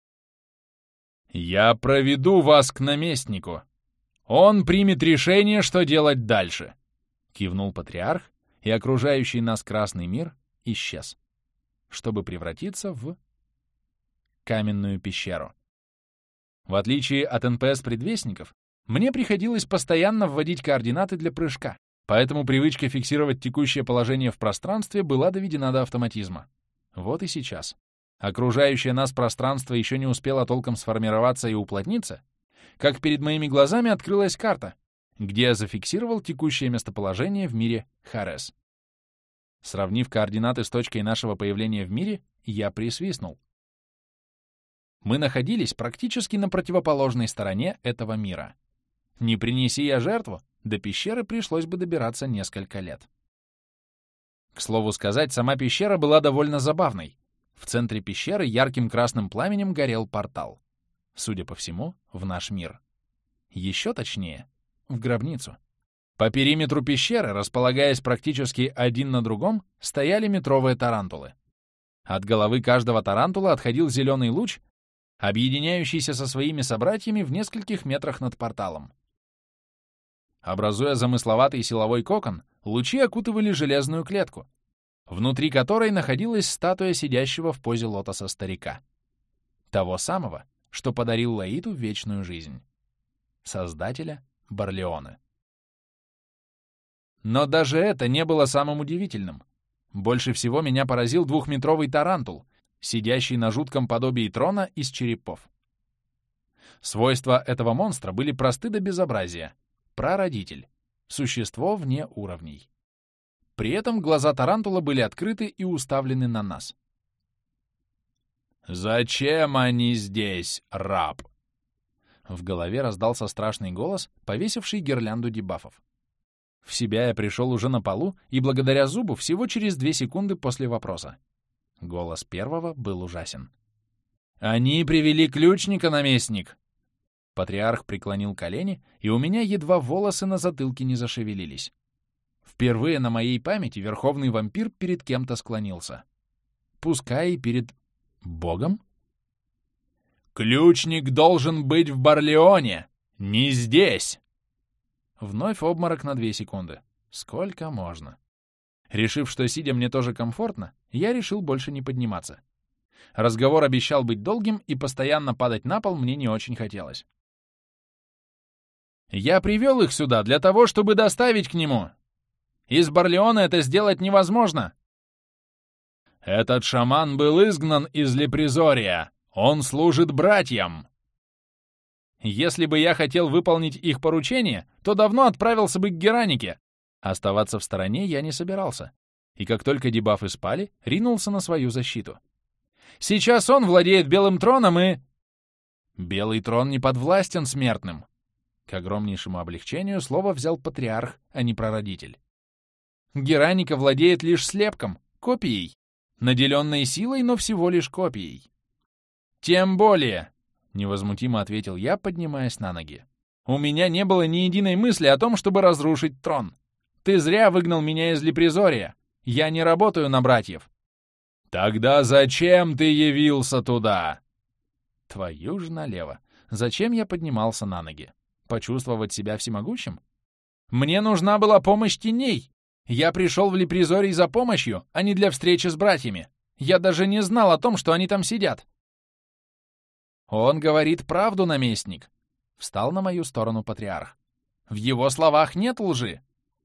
«Я проведу вас к наместнику. Он примет решение, что делать дальше», — кивнул патриарх, и окружающий нас красный мир исчез, чтобы превратиться в каменную пещеру. В отличие от НПС-предвестников, мне приходилось постоянно вводить координаты для прыжка, поэтому привычка фиксировать текущее положение в пространстве была доведена до автоматизма. Вот и сейчас. Окружающее нас пространство еще не успело толком сформироваться и уплотниться, как перед моими глазами открылась карта, где я зафиксировал текущее местоположение в мире Харес. Сравнив координаты с точкой нашего появления в мире, я присвистнул. Мы находились практически на противоположной стороне этого мира. Не принеси я жертву, до пещеры пришлось бы добираться несколько лет. К слову сказать, сама пещера была довольно забавной. В центре пещеры ярким красным пламенем горел портал. Судя по всему, в наш мир. Еще точнее, в гробницу. По периметру пещеры, располагаясь практически один на другом, стояли метровые тарантулы. От головы каждого тарантула отходил зеленый луч, объединяющийся со своими собратьями в нескольких метрах над порталом. Образуя замысловатый силовой кокон, лучи окутывали железную клетку, внутри которой находилась статуя сидящего в позе лотоса старика. Того самого, что подарил Лаиту вечную жизнь. Создателя Барлеоны. Но даже это не было самым удивительным. Больше всего меня поразил двухметровый тарантул, сидящий на жутком подобии трона из черепов. Свойства этого монстра были просты до безобразия. Прародитель. Существо вне уровней. При этом глаза тарантула были открыты и уставлены на нас. «Зачем они здесь, раб?» В голове раздался страшный голос, повесивший гирлянду дебафов. В себя я пришел уже на полу и благодаря зубу всего через 2 секунды после вопроса. Голос первого был ужасен. «Они привели ключника, наместник!» Патриарх преклонил колени, и у меня едва волосы на затылке не зашевелились. Впервые на моей памяти верховный вампир перед кем-то склонился. Пускай и перед Богом? «Ключник должен быть в Барлеоне, не здесь!» Вновь обморок на 2 секунды. Сколько можно? Решив, что сидя мне тоже комфортно, я решил больше не подниматься. Разговор обещал быть долгим, и постоянно падать на пол мне не очень хотелось. «Я привел их сюда для того, чтобы доставить к нему. Из Барлеона это сделать невозможно!» «Этот шаман был изгнан из Лепризория. Он служит братьям!» «Если бы я хотел выполнить их поручение, то давно отправился бы к Геранике!» Оставаться в стороне я не собирался, и как только дебафы спали, ринулся на свою защиту. «Сейчас он владеет Белым троном и...» «Белый трон не подвластен смертным!» К огромнейшему облегчению слово взял патриарх, а не прародитель. «Гераника владеет лишь слепком, копией, наделенной силой, но всего лишь копией». «Тем более!» — невозмутимо ответил я, поднимаясь на ноги. «У меня не было ни единой мысли о том, чтобы разрушить трон. Ты зря выгнал меня из Лепризория. Я не работаю на братьев». «Тогда зачем ты явился туда?» Твою ж налево. Зачем я поднимался на ноги? Почувствовать себя всемогущим? Мне нужна была помощь теней. Я пришел в Лепризорий за помощью, а не для встречи с братьями. Я даже не знал о том, что они там сидят. Он говорит правду, наместник. Встал на мою сторону патриарх. В его словах нет лжи.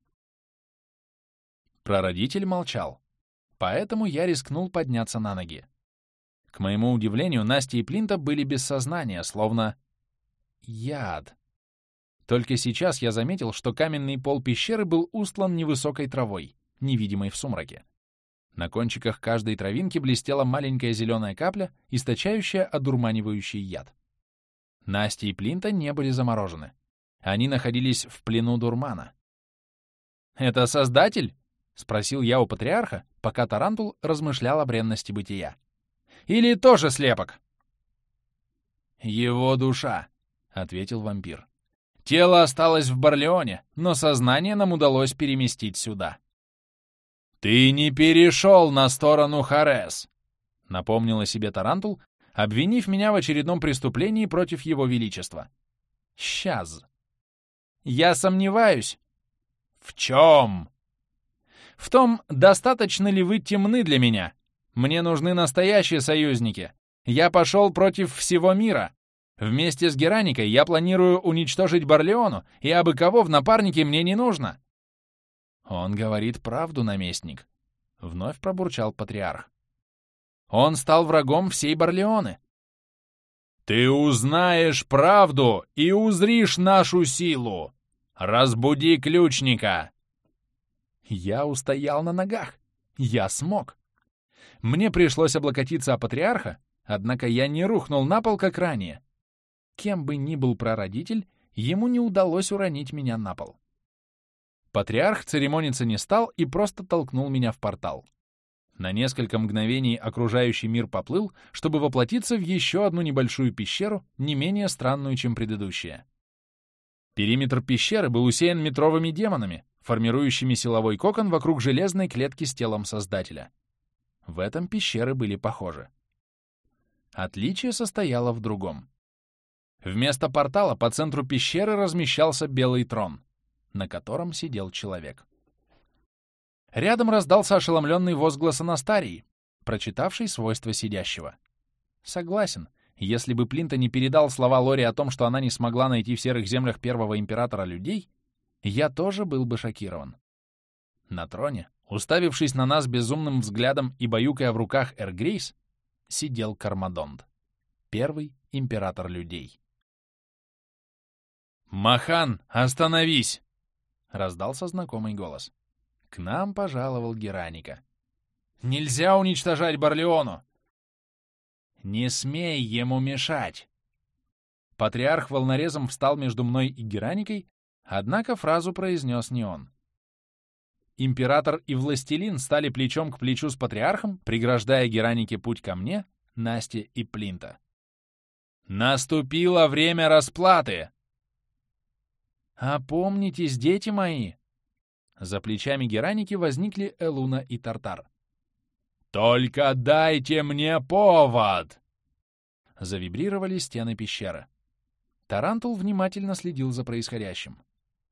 Прародитель молчал. Поэтому я рискнул подняться на ноги. К моему удивлению, Настя и Плинта были без сознания, словно яд. Только сейчас я заметил, что каменный пол пещеры был устлан невысокой травой, невидимой в сумраке. На кончиках каждой травинки блестела маленькая зеленая капля, источающая одурманивающий яд. Настя и Плинта не были заморожены. Они находились в плену дурмана. «Это Создатель?» — спросил я у патриарха, пока тарантул размышлял о бренности бытия. «Или тоже слепок?» «Его душа», — ответил вампир. Тело осталось в Барлеоне, но сознание нам удалось переместить сюда. «Ты не перешел на сторону Харес», — напомнила себе Тарантул, обвинив меня в очередном преступлении против его величества. «Сейчас». «Я сомневаюсь». «В чем?» «В том, достаточно ли вы темны для меня. Мне нужны настоящие союзники. Я пошел против всего мира. Вместе с Гераникой я планирую уничтожить Барлеону, и абы кого в напарнике мне не нужно». «Он говорит правду, наместник», — вновь пробурчал патриарх. «Он стал врагом всей Барлеоны». «Ты узнаешь правду и узришь нашу силу! Разбуди ключника!» Я устоял на ногах. Я смог. Мне пришлось облокотиться о патриарха, однако я не рухнул на пол, как ранее. Кем бы ни был прародитель, ему не удалось уронить меня на пол. Патриарх церемониться не стал и просто толкнул меня в портал. На несколько мгновений окружающий мир поплыл, чтобы воплотиться в еще одну небольшую пещеру, не менее странную, чем предыдущая. Периметр пещеры был усеян метровыми демонами, формирующими силовой кокон вокруг железной клетки с телом Создателя. В этом пещеры были похожи. Отличие состояло в другом. Вместо портала по центру пещеры размещался белый трон, на котором сидел человек. Рядом раздался ошеломленный возглас Анастарии, прочитавший свойства сидящего. Согласен, если бы Плинта не передал слова Лори о том, что она не смогла найти в серых землях первого императора людей, я тоже был бы шокирован. На троне, уставившись на нас безумным взглядом и баюкая в руках Эргрейс, сидел Кармадонт, первый император людей. «Махан, остановись!» — раздался знакомый голос. К нам пожаловал Гераника. «Нельзя уничтожать Барлеону!» «Не смей ему мешать!» Патриарх волнорезом встал между мной и Гераникой, однако фразу произнес не он. Император и властелин стали плечом к плечу с патриархом, преграждая Геранике путь ко мне, Насте и Плинта. «Наступило время расплаты!» «Опомнитесь, дети мои!» За плечами Гераники возникли Элуна и Тартар. «Только дайте мне повод!» Завибрировали стены пещеры. Тарантул внимательно следил за происходящим.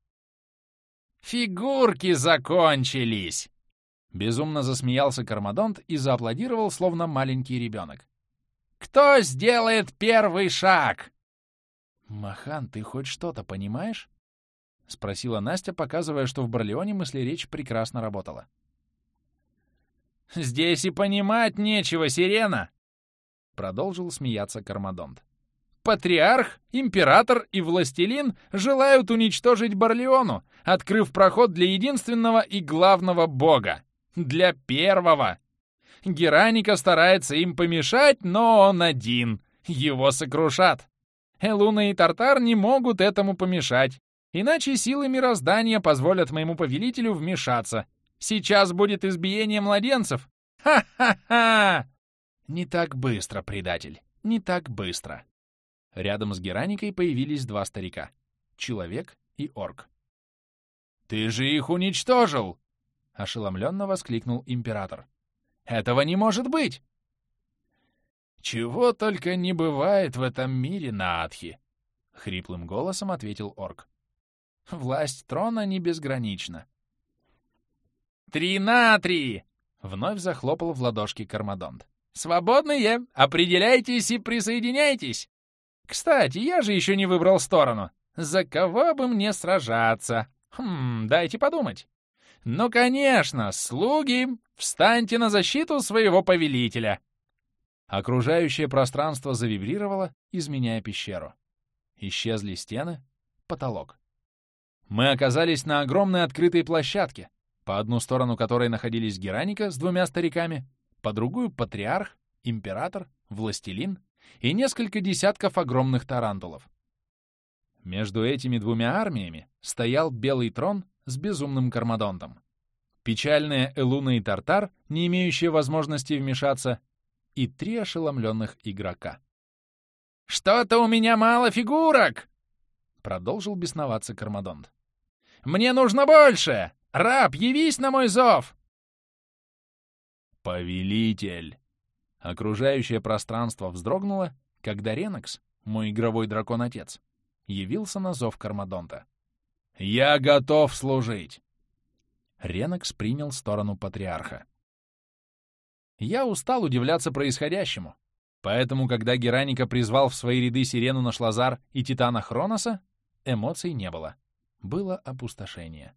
«Фигурки закончились!» Безумно засмеялся Кармадонт и зааплодировал, словно маленький ребенок. «Кто сделает первый шаг?» «Махан, ты хоть что-то понимаешь?» — спросила Настя, показывая, что в Барлеоне мыслеречь прекрасно работала. «Здесь и понимать нечего, Сирена!» — продолжил смеяться Кармадонт. «Патриарх, император и властелин желают уничтожить Барлеону, открыв проход для единственного и главного бога — для первого. Гераника старается им помешать, но он один. Его сокрушат. Элуна и Тартар не могут этому помешать, иначе силы мироздания позволят моему повелителю вмешаться. Сейчас будет избиение младенцев. Ха-ха-ха! Не так быстро, предатель, не так быстро. Рядом с Гераникой появились два старика — человек и орк. «Ты же их уничтожил!» — ошеломленно воскликнул император. «Этого не может быть!» «Чего только не бывает в этом мире, Наадхи!» — хриплым голосом ответил орк. «Власть трона не безгранична». 3 на 3! Вновь захлопал в ладошки Кармадонт. «Свободные! Определяйтесь и присоединяйтесь! Кстати, я же еще не выбрал сторону. За кого бы мне сражаться? Дайте подумать. Ну, конечно, слуги, встаньте на защиту своего повелителя!» Окружающее пространство завибрировало, изменяя пещеру. Исчезли стены, потолок. Мы оказались на огромной открытой площадке, по одну сторону которой находились Гераника с двумя стариками, по другую — патриарх, император, властелин и несколько десятков огромных тарантулов. Между этими двумя армиями стоял белый трон с безумным Кармадонтом, печальные Элуна и Тартар, не имеющие возможности вмешаться, и 3 ошеломленных игрока. «Что-то у меня мало фигурок!» Продолжил бесноваться Кармадонт. «Мне нужно больше! Раб, явись на мой зов!» «Повелитель!» Окружающее пространство вздрогнуло, когда Ренекс, мой игровой дракон-отец, явился на зов Кармадонта. «Я готов служить!» Ренекс принял сторону патриарха. Я устал удивляться происходящему, поэтому, когда Гераника призвал в свои ряды Сирену Нашлазар и Титана Хроноса, эмоций не было. Было опустошение.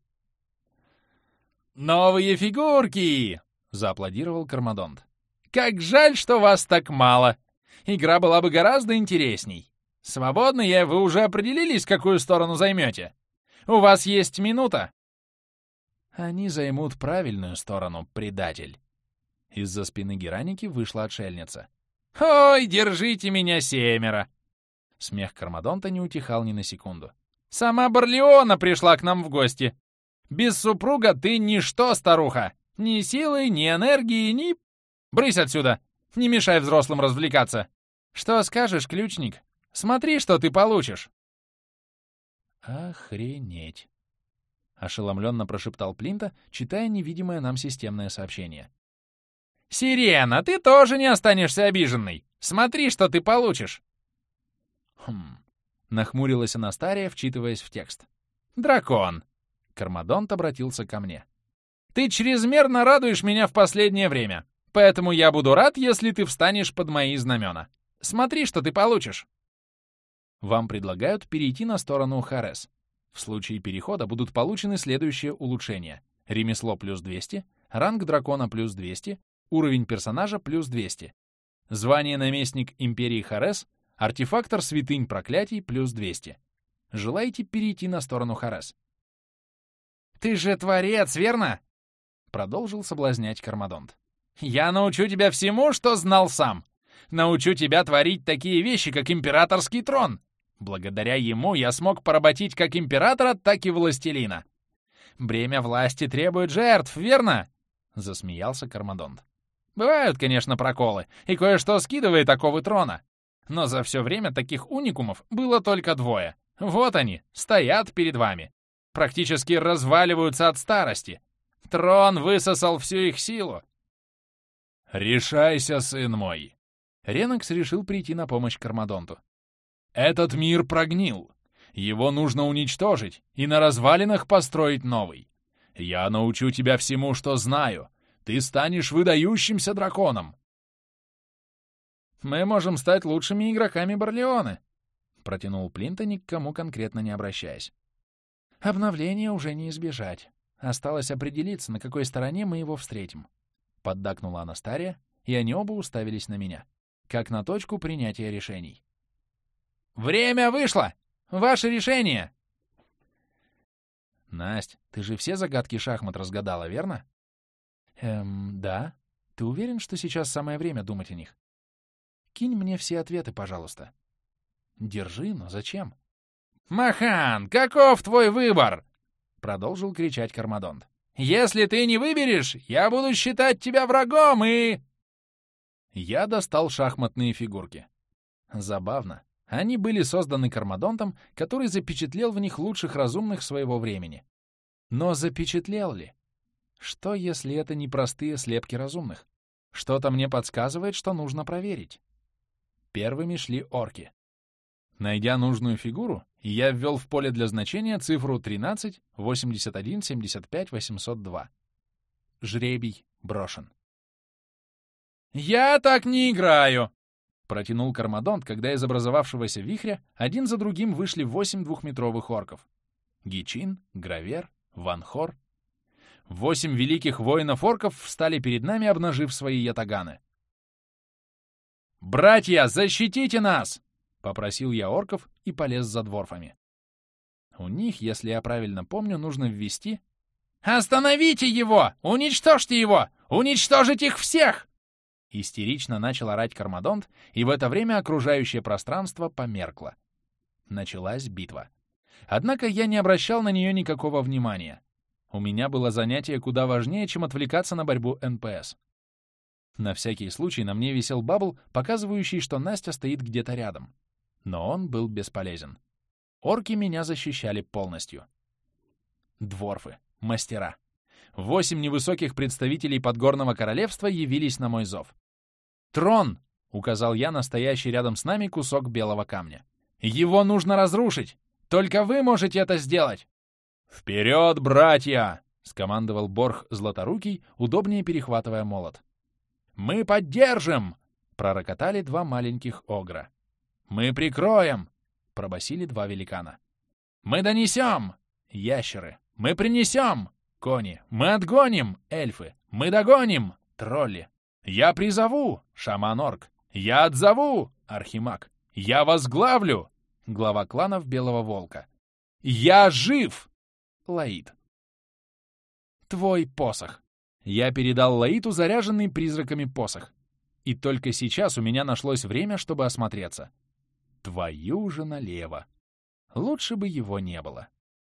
«Новые фигурки!» — зааплодировал Кармадонт. «Как жаль, что вас так мало! Игра была бы гораздо интересней. Свободные, вы уже определились, какую сторону займете? У вас есть минута!» «Они займут правильную сторону, предатель!» Из-за спины Гераники вышла отшельница. «Ой, держите меня, семеро!» Смех Кармадонта не утихал ни на секунду. «Сама Барлеона пришла к нам в гости! Без супруга ты ничто, старуха! Ни силы, ни энергии, ни... Брысь отсюда! Не мешай взрослым развлекаться! Что скажешь, ключник? Смотри, что ты получишь!» «Охренеть!» — ошеломленно прошептал Плинта, читая невидимое нам системное сообщение. «Сирена, ты тоже не останешься обиженной! Смотри, что ты получишь!» Нахмурилась Анастария, вчитываясь в текст. «Дракон!» — Кармадонт обратился ко мне. «Ты чрезмерно радуешь меня в последнее время, поэтому я буду рад, если ты встанешь под мои знамена. Смотри, что ты получишь!» Вам предлагают перейти на сторону Харес. В случае перехода будут получены следующие улучшения. Ремесло плюс 200, ранг дракона плюс 200, уровень персонажа плюс 200. Звание наместник Империи Харес, артефактор святынь проклятий плюс 200. Желаете перейти на сторону Харес? «Ты же творец, верно?» Продолжил соблазнять Кармадонт. «Я научу тебя всему, что знал сам. Научу тебя творить такие вещи, как императорский трон. Благодаря ему я смог поработить как императора, так и властелина. Бремя власти требует жертв, верно?» Засмеялся Кармадонт. «Бывают, конечно, проколы, и кое-что скидывает оковы трона. Но за все время таких уникумов было только 2. Вот они, стоят перед вами. Практически разваливаются от старости. Трон высосал всю их силу». «Решайся, сын мой!» Ренекс решил прийти на помощь Кармадонту. «Этот мир прогнил. Его нужно уничтожить и на развалинах построить новый. Я научу тебя всему, что знаю. Ты станешь выдающимся драконом!» «Мы можем стать лучшими игроками Барлеоны», — протянул Плинта, ни к кому конкретно не обращаясь. «Обновления уже не избежать. Осталось определиться, на какой стороне мы его встретим», — поддакнула Анастария, и они оба уставились на меня, как на точку принятия решений. «Время вышло! Ваше решение!» «Насть, ты же все загадки шахмат разгадала, верно?» Да. Ты уверен, что сейчас самое время думать о них? Кинь мне все ответы, пожалуйста». «Держи, но зачем?» «Махан, каков твой выбор?» — продолжил кричать Кармадонт. «Если ты не выберешь, я буду считать тебя врагом и...» Я достал шахматные фигурки. Забавно. Они были созданы Кармадонтом, который запечатлел в них лучших разумных своего времени. Но запечатлел ли? Что, если это не простые слепки разумных? Что-то мне подсказывает, что нужно проверить. Первыми шли орки. Найдя нужную фигуру, я ввел в поле для значения цифру 13, 81, 75, 802. Жребий брошен. «Я так не играю!» — протянул Кармадонт, когда из образовавшегося вихря один за другим вышли 8 двухметровых орков. Гичин, Гравер, Ванхор. 8 великих воинов-орков встали перед нами, обнажив свои ятаганы. «Братья, защитите нас!» — попросил я орков и полез за дворфами. У них, если я правильно помню, нужно ввести... «Остановите его! Уничтожьте его! Уничтожить их всех!» Истерично начал орать Кармадонт, и в это время окружающее пространство померкло. Началась битва. Однако я не обращал на нее никакого внимания. У меня было занятие куда важнее, чем отвлекаться на борьбу НПС. На всякий случай на мне висел бабл, показывающий, что Настя стоит где-то рядом. Но он был бесполезен. Орки меня защищали полностью. Дворфы, мастера. 8 невысоких представителей Подгорного Королевства явились на мой зов. «Трон!» — указал я на стоящий рядом с нами кусок белого камня. «Его нужно разрушить! Только вы можете это сделать!» «Вперед, братья!» — скомандовал Борх Златорукий, удобнее перехватывая молот. «Мы поддержим!» — пророкотали 2 маленьких огра. «Мы прикроем!» — пробасили 2 великана. «Мы донесем!» — ящеры. «Мы принесем!» — кони. «Мы отгоним!» — эльфы. «Мы догоним!» — тролли. «Я призову!» — шаман-орк. «Я отзову!» — архимаг. «Я возглавлю!» — глава кланов Белого Волка. «Я жив!» — Лаид. «Твой посох!» Я передал Лаиту заряженный призраками посох. И только сейчас у меня нашлось время, чтобы осмотреться. Твою же налево! Лучше бы его не было.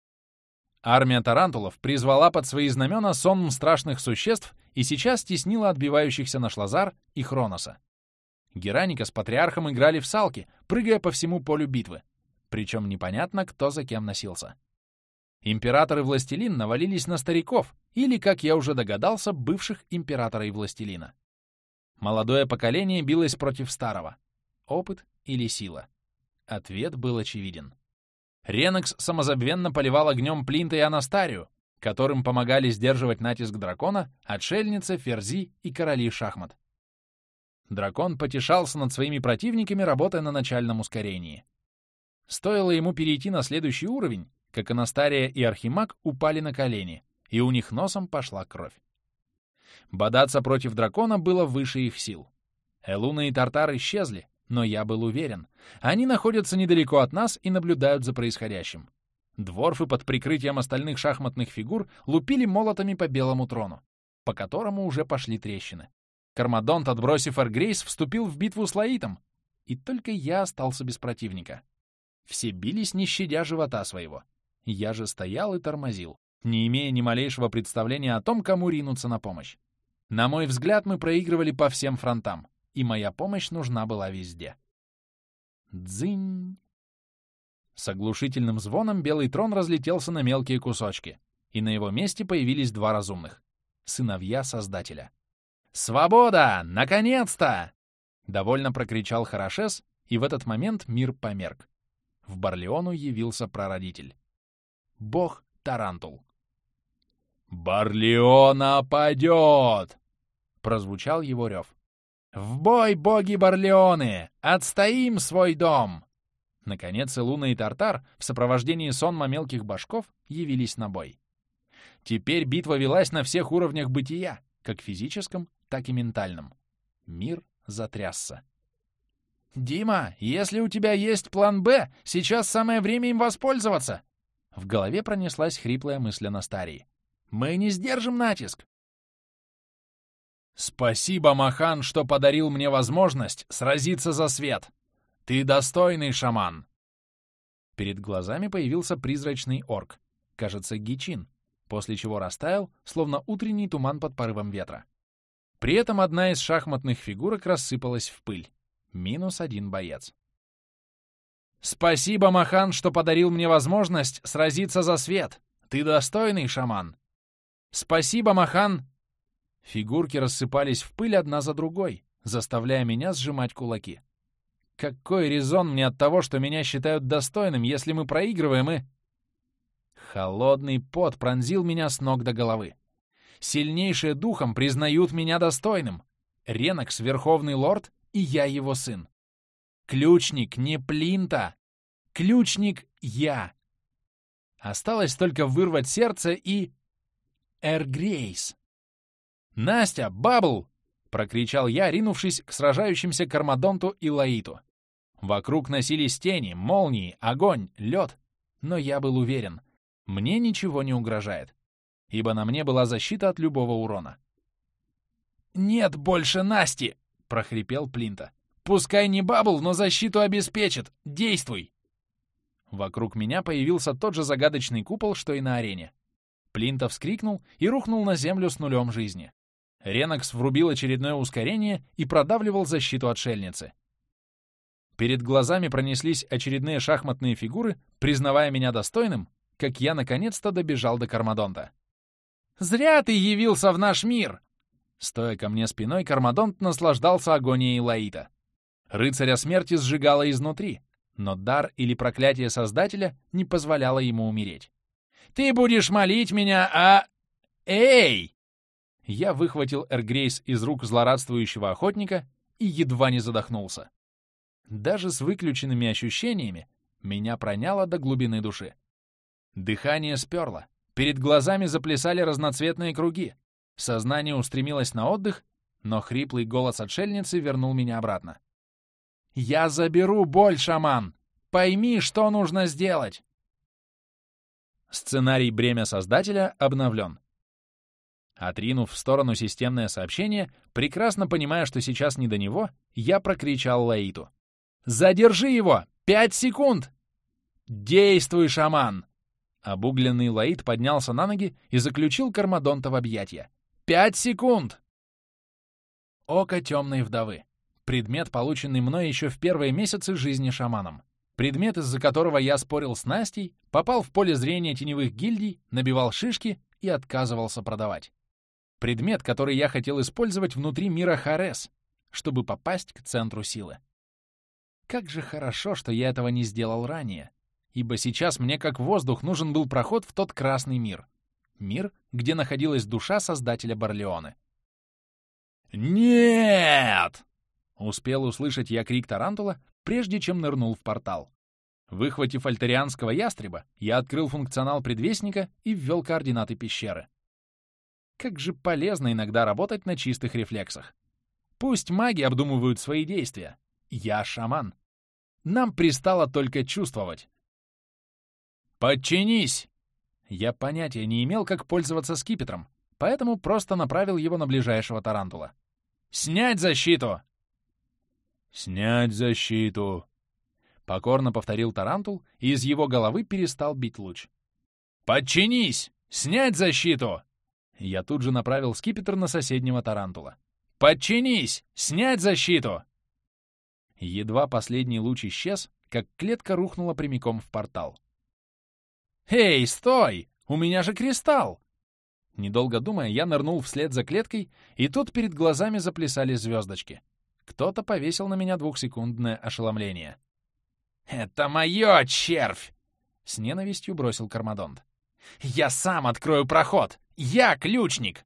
Армия тарантулов призвала под свои знамена сонм страшных существ и сейчас теснила отбивающихся на Шлазар и Хроноса. Гераника с Патриархом играли в салки, прыгая по всему полю битвы. Причем непонятно, кто за кем носился. Император и Властелин навалились на стариков, или, как я уже догадался, бывших императора и Властелина. Молодое поколение билось против старого. Опыт или сила? Ответ был очевиден. Ренекс самозабвенно поливал огнем Плинта и Анастарию, которым помогали сдерживать натиск дракона, отшельницы, ферзи и короли шахмат. Дракон потешался над своими противниками, работая на начальном ускорении. Стоило ему перейти на следующий уровень, как Анастария и Архимаг упали на колени, и у них носом пошла кровь. Бодаться против дракона было выше их сил. Элуна и Тартар исчезли, но я был уверен. Они находятся недалеко от нас и наблюдают за происходящим. Дворфы под прикрытием остальных шахматных фигур лупили молотами по белому трону, по которому уже пошли трещины. Кармадонт, отбросив Эргрейс, вступил в битву с Лаитом, и только я остался без противника. Все бились, не щадя живота своего. Я же стоял и тормозил, не имея ни малейшего представления о том, кому ринуться на помощь. На мой взгляд, мы проигрывали по всем фронтам, и моя помощь нужна была везде. Дзынь! С оглушительным звоном белый трон разлетелся на мелкие кусочки, и на его месте появились 2 разумных — сыновья Создателя. «Свобода! Наконец-то!» — довольно прокричал Харашес, и в этот момент мир померк. В Барлеону явился прародитель. Бог Тарантул. «Барлеона падет!» — прозвучал его рев. «В бой, боги Барлеоны! Отстоим свой дом!» Наконец, Элуна и Тартар в сопровождении сонма мелких башков явились на бой. Теперь битва велась на всех уровнях бытия, как физическом, так и ментальном. Мир затрясся. «Дима, если у тебя есть план «Б», сейчас самое время им воспользоваться!» В голове пронеслась хриплая мысль Анастарии. «Мы не сдержим натиск!» «Спасибо, Махан, что подарил мне возможность сразиться за свет! Ты достойный шаман!» Перед глазами появился призрачный орк, кажется, Гичин, после чего растаял, словно утренний туман под порывом ветра. При этом одна из шахматных фигурок рассыпалась в пыль. -1 боец. «Спасибо, Махан, что подарил мне возможность сразиться за свет! Ты достойный шаман!» «Спасибо, Махан!» Фигурки рассыпались в пыль одна за другой, заставляя меня сжимать кулаки. Какой резон мне от того, что меня считают достойным, если мы проигрываем и... Холодный пот пронзил меня с ног до головы. Сильнейшие духом признают меня достойным. Ренекс — верховный лорд, и я его сын. Ключник не Плинта. Ключник — я. Осталось только вырвать сердце и... Эргрейс. «Настя! Бабл!» — прокричал я, ринувшись к сражающимся Кармадонту и Лаиту. Вокруг носились тени, молнии, огонь, лед. Но я был уверен, мне ничего не угрожает, ибо на мне была защита от любого урона. «Нет больше Насти!» — прохрипел Плинта. «Пускай не Бабл, но защиту обеспечит! Действуй!» Вокруг меня появился тот же загадочный купол, что и на арене. Плинта вскрикнул и рухнул на землю с 0 жизни. Ренекс врубил очередное ускорение и продавливал защиту отшельницы. Перед глазами пронеслись очередные шахматные фигуры, признавая меня достойным, как я наконец-то добежал до Кармадонта. «Зря ты явился в наш мир!» Стоя ко мне спиной, Кармадонт наслаждался агонией Лаита. Рыцаря смерти сжигало изнутри, но дар или проклятие Создателя не позволяло ему умереть. «Ты будешь молить меня, а... Эй!» Я выхватил Эргрейс из рук злорадствующего охотника и едва не задохнулся. Даже с выключенными ощущениями меня проняло до глубины души. Дыхание сперло, перед глазами заплясали разноцветные круги, сознание устремилось на отдых, но хриплый голос отшельницы вернул меня обратно. «Я заберу боль, шаман! Пойми, что нужно сделать!» Сценарий «Бремя Создателя» обновлен. Отринув в сторону системное сообщение, прекрасно понимая, что сейчас не до него, я прокричал Лаиту. «Задержи его! 5 секунд!» «Действуй, шаман!» Обугленный Лаит поднялся на ноги и заключил Кармадонта в объятия. 5 секунд! Око темной вдовы. Предмет, полученный мной еще в первые месяцы жизни шаманом. Предмет, из-за которого я спорил с Настей, попал в поле зрения теневых гильдий, набивал шишки и отказывался продавать. Предмет, который я хотел использовать внутри мира Харес, чтобы попасть к центру силы. Как же хорошо, что я этого не сделал ранее, ибо сейчас мне как воздух нужен был проход в тот красный мир. Мир, где находилась душа создателя Барлеоны. «Нет!» — успел услышать я крик тарантула, прежде чем нырнул в портал. Выхватив альтерианского ястреба, я открыл функционал предвестника и ввел координаты пещеры. Как же полезно иногда работать на чистых рефлексах. Пусть маги обдумывают свои действия. Я шаман. Нам пристало только чувствовать. «Подчинись!» Я понятия не имел, как пользоваться скипетром, поэтому просто направил его на ближайшего тарантула. «Снять защиту!» «Снять защиту!» Покорно повторил тарантул, и из его головы перестал бить луч. «Подчинись! Снять защиту!» Я тут же направил скипетр на соседнего тарантула. «Подчинись! Снять защиту!» Едва последний луч исчез, как клетка рухнула прямиком в портал. «Эй, стой! У меня же кристалл!» Недолго думая, я нырнул вслед за клеткой, и тут перед глазами заплясали звездочки. Кто-то повесил на меня 2-секундное ошеломление. «Это мое, червь!» — с ненавистью бросил Кармадонт. «Я сам открою проход! Я ключник!»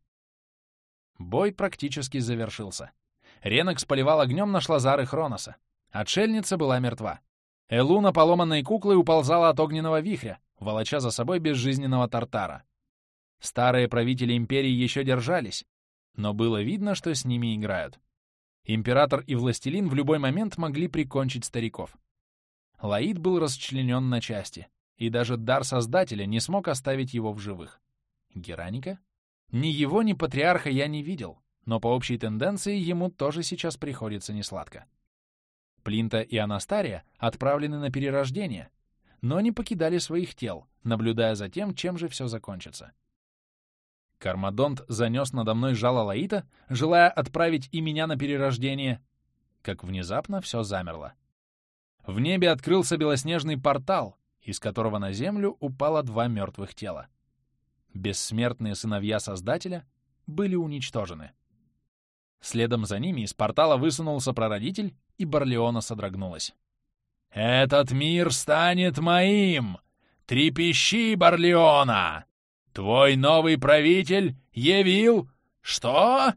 Бой практически завершился. Ренокс поливал огнем на Шлазары Хроноса. Отшельница была мертва. Элуна, поломанной куклой, уползала от огненного вихря, волоча за собой безжизненного Тартара. Старые правители Империи еще держались, но было видно, что с ними играют. Император и Властелин в любой момент могли прикончить стариков. Лаид был расчленен на части, и даже дар Создателя не смог оставить его в живых. Гераника? Ни его, ни Патриарха я не видел, но по общей тенденции ему тоже сейчас приходится несладко. Плинта и Анастария отправлены на перерождение, но не покидали своих тел, наблюдая за тем, чем же все закончится. Кармадонт занес надо мной жало Лаита, желая отправить и меня на перерождение, как внезапно все замерло. В небе открылся белоснежный портал, из которого на землю упало 2 мертвых тела. Бессмертные сыновья Создателя были уничтожены. Следом за ними из портала высунулся прародитель, и Барлеона содрогнулась. «Этот мир станет моим! Трепещи, Барлеона! Твой новый правитель явил... Что?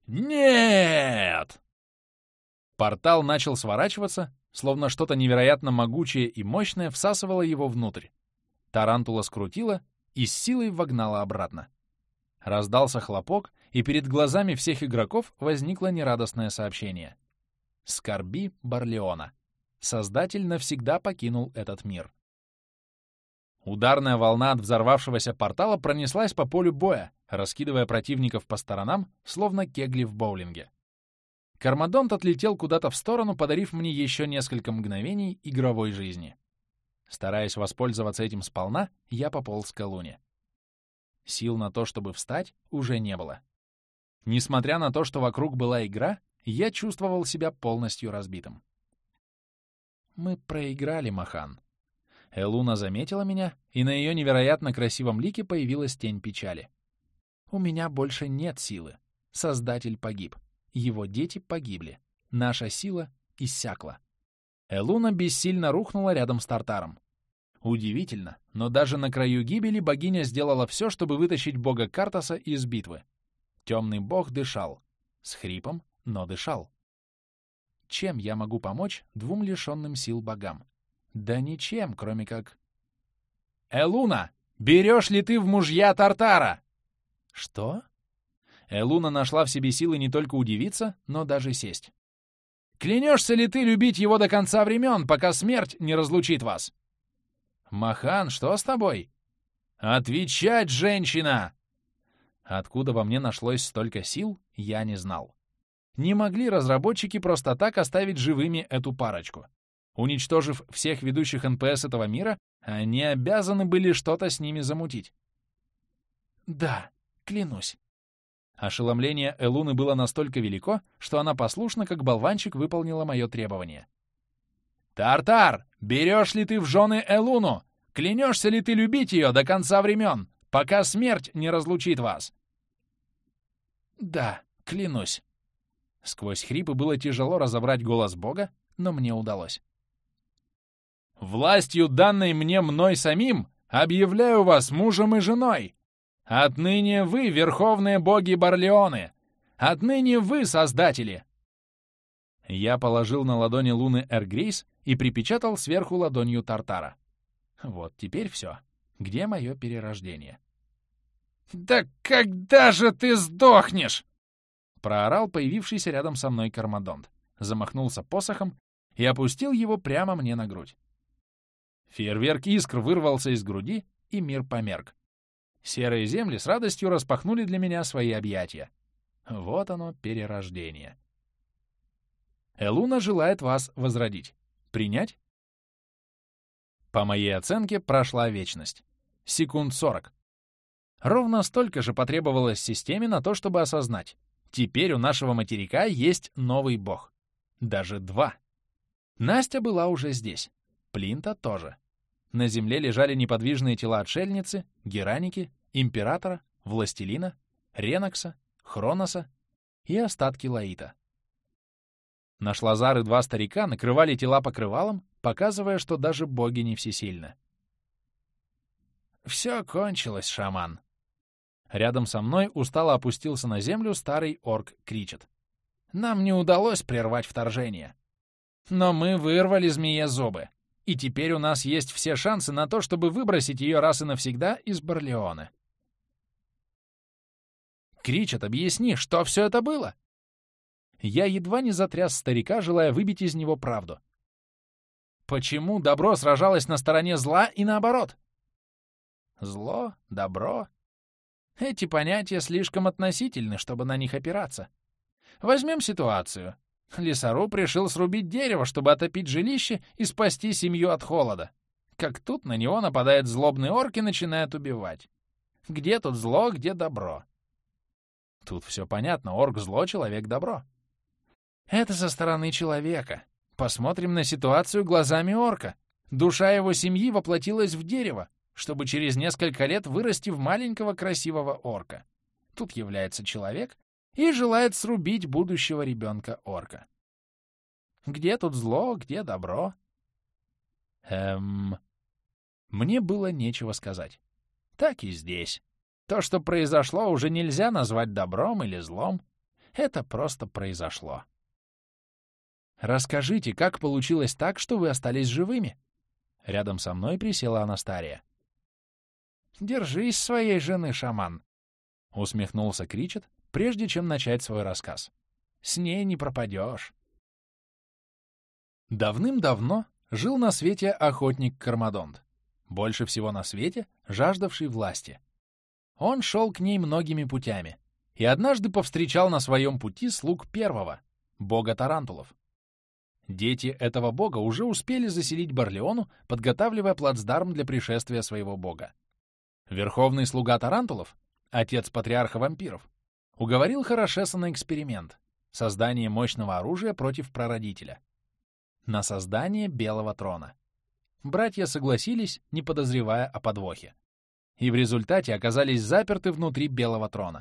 Нет!» Портал начал сворачиваться, словно что-то невероятно могучее и мощное всасывало его внутрь. Тарантула скрутила и с силой вогнала обратно. Раздался хлопок, и перед глазами всех игроков возникло нерадостное сообщение. «Скорби Барлеона. Создатель навсегда покинул этот мир». Ударная волна от взорвавшегося портала пронеслась по полю боя, раскидывая противников по сторонам, словно кегли в боулинге. Кармадонт отлетел куда-то в сторону, подарив мне еще несколько мгновений игровой жизни. Стараясь воспользоваться этим сполна, я пополз к Элуне. Сил на то, чтобы встать, уже не было. Несмотря на то, что вокруг была игра, я чувствовал себя полностью разбитым. Мы проиграли, Махан. Элуна заметила меня, и на ее невероятно красивом лике появилась тень печали. У меня больше нет силы. Создатель погиб. Его дети погибли. Наша сила иссякла. Элуна бессильно рухнула рядом с Тартаром. Удивительно, но даже на краю гибели богиня сделала все, чтобы вытащить бога Картаса из битвы. Темный бог дышал. С хрипом, но дышал. Чем я могу помочь двум лишенным сил богам? Да ничем, кроме как... «Элуна, берешь ли ты в мужья Тартара?» «Что?» Элуна нашла в себе силы не только удивиться, но даже сесть. «Клянешься ли ты любить его до конца времен, пока смерть не разлучит вас?» «Махан, что с тобой?» «Отвечать, женщина!» Откуда во мне нашлось столько сил, я не знал. Не могли разработчики просто так оставить живыми эту парочку. Уничтожив всех ведущих НПС этого мира, они обязаны были что-то с ними замутить. «Да, клянусь». Ошеломление Элуны было настолько велико, что она послушно, как болванчик, выполнила мое требование. «Тартар, берешь ли ты в жены Элуну? Клянешься ли ты любить ее до конца времен, пока смерть не разлучит вас?» «Да, клянусь». Сквозь хрипы было тяжело разобрать голос Бога, но мне удалось. «Властью, данной мне мной самим, объявляю вас мужем и женой. Отныне вы, верховные боги Барлеоны! Отныне вы, создатели!» Я положил на ладони Луны Эргрейс и припечатал сверху ладонью Тартара. Вот теперь все. Где мое перерождение? «Да когда же ты сдохнешь?» Проорал появившийся рядом со мной Кармадонт, замахнулся посохом и опустил его прямо мне на грудь. Фейерверк искр вырвался из груди, и мир померк. Серые земли с радостью распахнули для меня свои объятия. Вот оно, перерождение. Элуна желает вас возродить. Принять? По моей оценке, прошла вечность. Секунд 40. Ровно столько же потребовалось системе на то, чтобы осознать. Теперь у нашего материка есть новый бог. Даже два. Настя была уже здесь. Плинта тоже. На земле лежали неподвижные тела отшельницы, Гераники, Императора, Властелина, Ренокса, Хроноса и остатки Лаита. Наш Лазар и два старика накрывали тела покрывалом, показывая, что даже боги не всесильны. «Все кончилось, шаман!» Рядом со мной устало опустился на землю старый орк Кричет. «Нам не удалось прервать вторжение. Но мы вырвали змее зубы, и теперь у нас есть все шансы на то, чтобы выбросить ее раз и навсегда из Барлеоны». «Кричет, объясни, что все это было?» Я едва не затряс старика, желая выбить из него правду. «Почему добро сражалось на стороне зла и наоборот?» «Зло, добро...» Эти понятия слишком относительны, чтобы на них опираться. Возьмем ситуацию. Лесоруб решил срубить дерево, чтобы отопить жилище и спасти семью от холода. Как тут на него нападает злобный орк и начинает убивать. Где тут зло, где добро? Тут все понятно. Орк — зло, человек — добро. Это со стороны человека. Посмотрим на ситуацию глазами орка. Душа его семьи воплотилась в дерево, чтобы через несколько лет вырасти в маленького красивого орка. Тут является человек и желает срубить будущего ребенка орка. Где тут зло, где добро? Мне было нечего сказать. Так и здесь. То, что произошло, уже нельзя назвать добром или злом. Это просто произошло. Расскажите, как получилось так, что вы остались живыми? Рядом со мной присела Анастария. «Держись своей жены, шаман!» — усмехнулся Кричет, прежде чем начать свой рассказ. «С ней не пропадешь!» Давным-давно жил на свете охотник Кармадонт, больше всего на свете жаждавший власти. Он шел к ней многими путями и однажды повстречал на своем пути слуг первого, бога Тарантулов. Дети этого бога уже успели заселить Барлеону, подготавливая плацдарм для пришествия своего бога. Верховный слуга Тарантулов, отец патриарха вампиров, уговорил Хорошеса на эксперимент — создание мощного оружия против прародителя. на создание Белого трона. Братья согласились, не подозревая о подвохе. И в результате оказались заперты внутри Белого трона.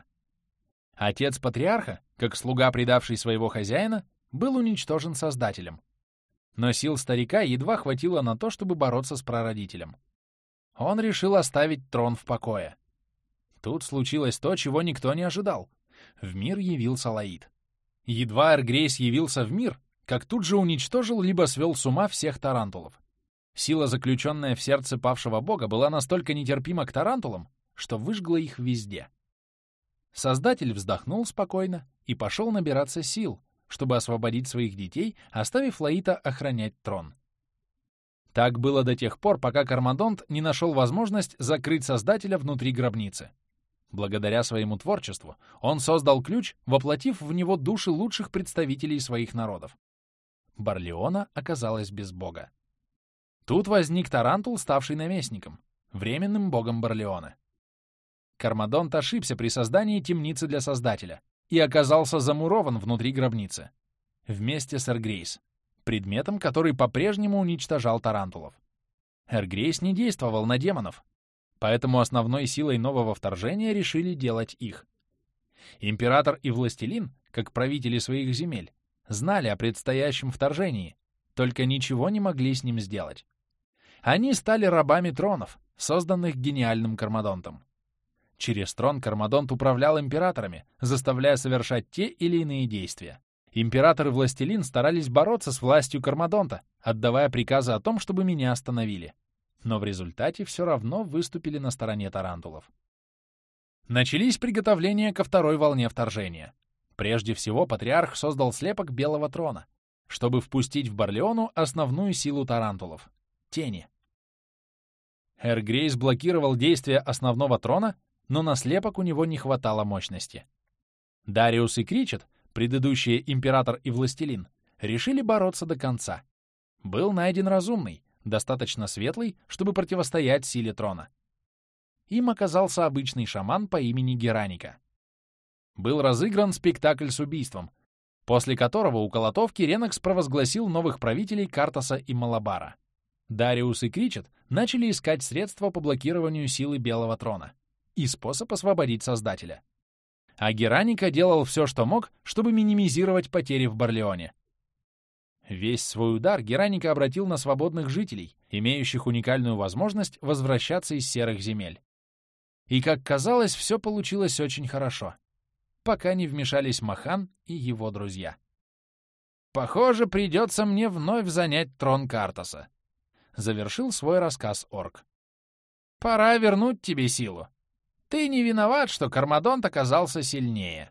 Отец патриарха, как слуга, предавший своего хозяина, был уничтожен Создателем. Но сил старика едва хватило на то, чтобы бороться с прародителем. Он решил оставить трон в покое. Тут случилось то, чего никто не ожидал. В мир явился Лаид. Едва Эргрейс явился в мир, как тут же уничтожил либо свел с ума всех тарантулов. Сила, заключенная в сердце павшего бога, была настолько нетерпима к тарантулам, что выжгла их везде. Создатель вздохнул спокойно и пошел набираться сил, чтобы освободить своих детей, оставив Лаита охранять трон. Так было до тех пор, пока Кармадонт не нашел возможность закрыть Создателя внутри гробницы. Благодаря своему творчеству он создал ключ, воплотив в него души лучших представителей своих народов. Барлеона оказалась без бога. Тут возник Тарантул, ставший наместником, временным богом Барлеона. Кармадонт ошибся при создании темницы для Создателя и оказался замурован внутри гробницы, вместе с Эргрейс, предметом, который по-прежнему уничтожал тарантулов. Эргрейс не действовал на демонов, поэтому основной силой нового вторжения решили делать их. Император и властелин, как правители своих земель, знали о предстоящем вторжении, только ничего не могли с ним сделать. Они стали рабами тронов, созданных гениальным Кармадонтом. Через трон Кармадонт управлял императорами, заставляя совершать те или иные действия. Император и властелин старались бороться с властью Кармадонта, отдавая приказы о том, чтобы меня остановили. Но в результате все равно выступили на стороне тарантулов. Начались приготовления ко второй волне вторжения. Прежде всего, патриарх создал слепок Белого трона, чтобы впустить в Барлеону основную силу тарантулов — тени. Эргрейс блокировал действия основного трона, но на слепок у него не хватало мощности. Дариус и Кричет, предыдущие император и властелин, решили бороться до конца. Был найден разумный, достаточно светлый, чтобы противостоять силе трона. Им оказался обычный шаман по имени Гераника. Был разыгран спектакль с убийством, после которого у Колотовки Ренекс провозгласил новых правителей Картаса и Малабара. Дариус и Кричет начали искать средства по блокированию силы Белого трона и способ освободить Создателя. А Гераника делал все, что мог, чтобы минимизировать потери в Барлеоне. Весь свой удар Гераника обратил на свободных жителей, имеющих уникальную возможность возвращаться из серых земель. И, как казалось, все получилось очень хорошо, пока не вмешались Махан и его друзья. «Похоже, придется мне вновь занять трон Картаса», — завершил свой рассказ орк. «Пора вернуть тебе силу. Ты не виноват, что Кармадонт оказался сильнее».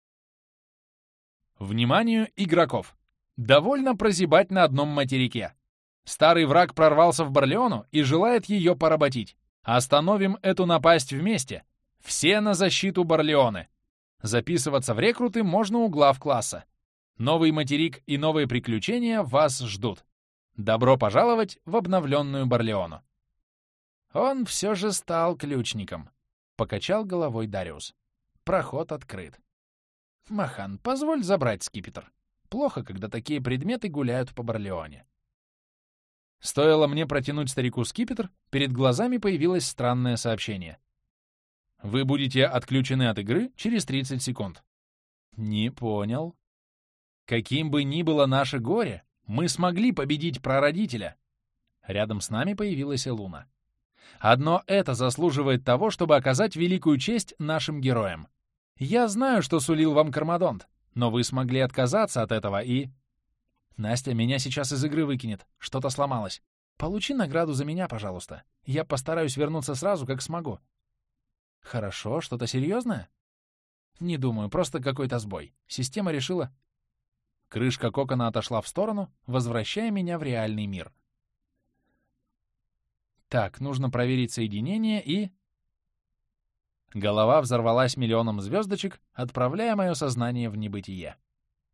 Вниманию игроков! Довольно прозябать на одном материке. Старый враг прорвался в Барлеону и желает ее поработить. Остановим эту напасть вместе. Все на защиту Барлеоны. Записываться в рекруты можно у глав класса. Новый материк и новые приключения вас ждут. Добро пожаловать в обновленную Барлеону. Он все же стал ключником, покачал головой Дариус. Проход открыт. Махан, позволь забрать скипетр. Плохо, когда такие предметы гуляют по Барлеоне. Стоило мне протянуть старику скипетр, перед глазами появилось странное сообщение. Вы будете отключены от игры через 30 секунд. Не понял. Каким бы ни было наше горе, мы смогли победить прародителя. Рядом с нами появилась Элуна. Одно это заслуживает того, чтобы оказать великую честь нашим героям. Я знаю, что сулил вам Кармадонт, но вы смогли отказаться от этого и... Настя меня сейчас из игры выкинет, что-то сломалось. Получи награду за меня, пожалуйста. Я постараюсь вернуться сразу, как смогу. Хорошо, что-то серьезное? Не думаю, просто какой-то сбой. Система решила... Крышка кокона отошла в сторону, возвращая меня в реальный мир. Так, нужно проверить соединение и... Голова взорвалась миллионом звездочек, отправляя мое сознание в небытие.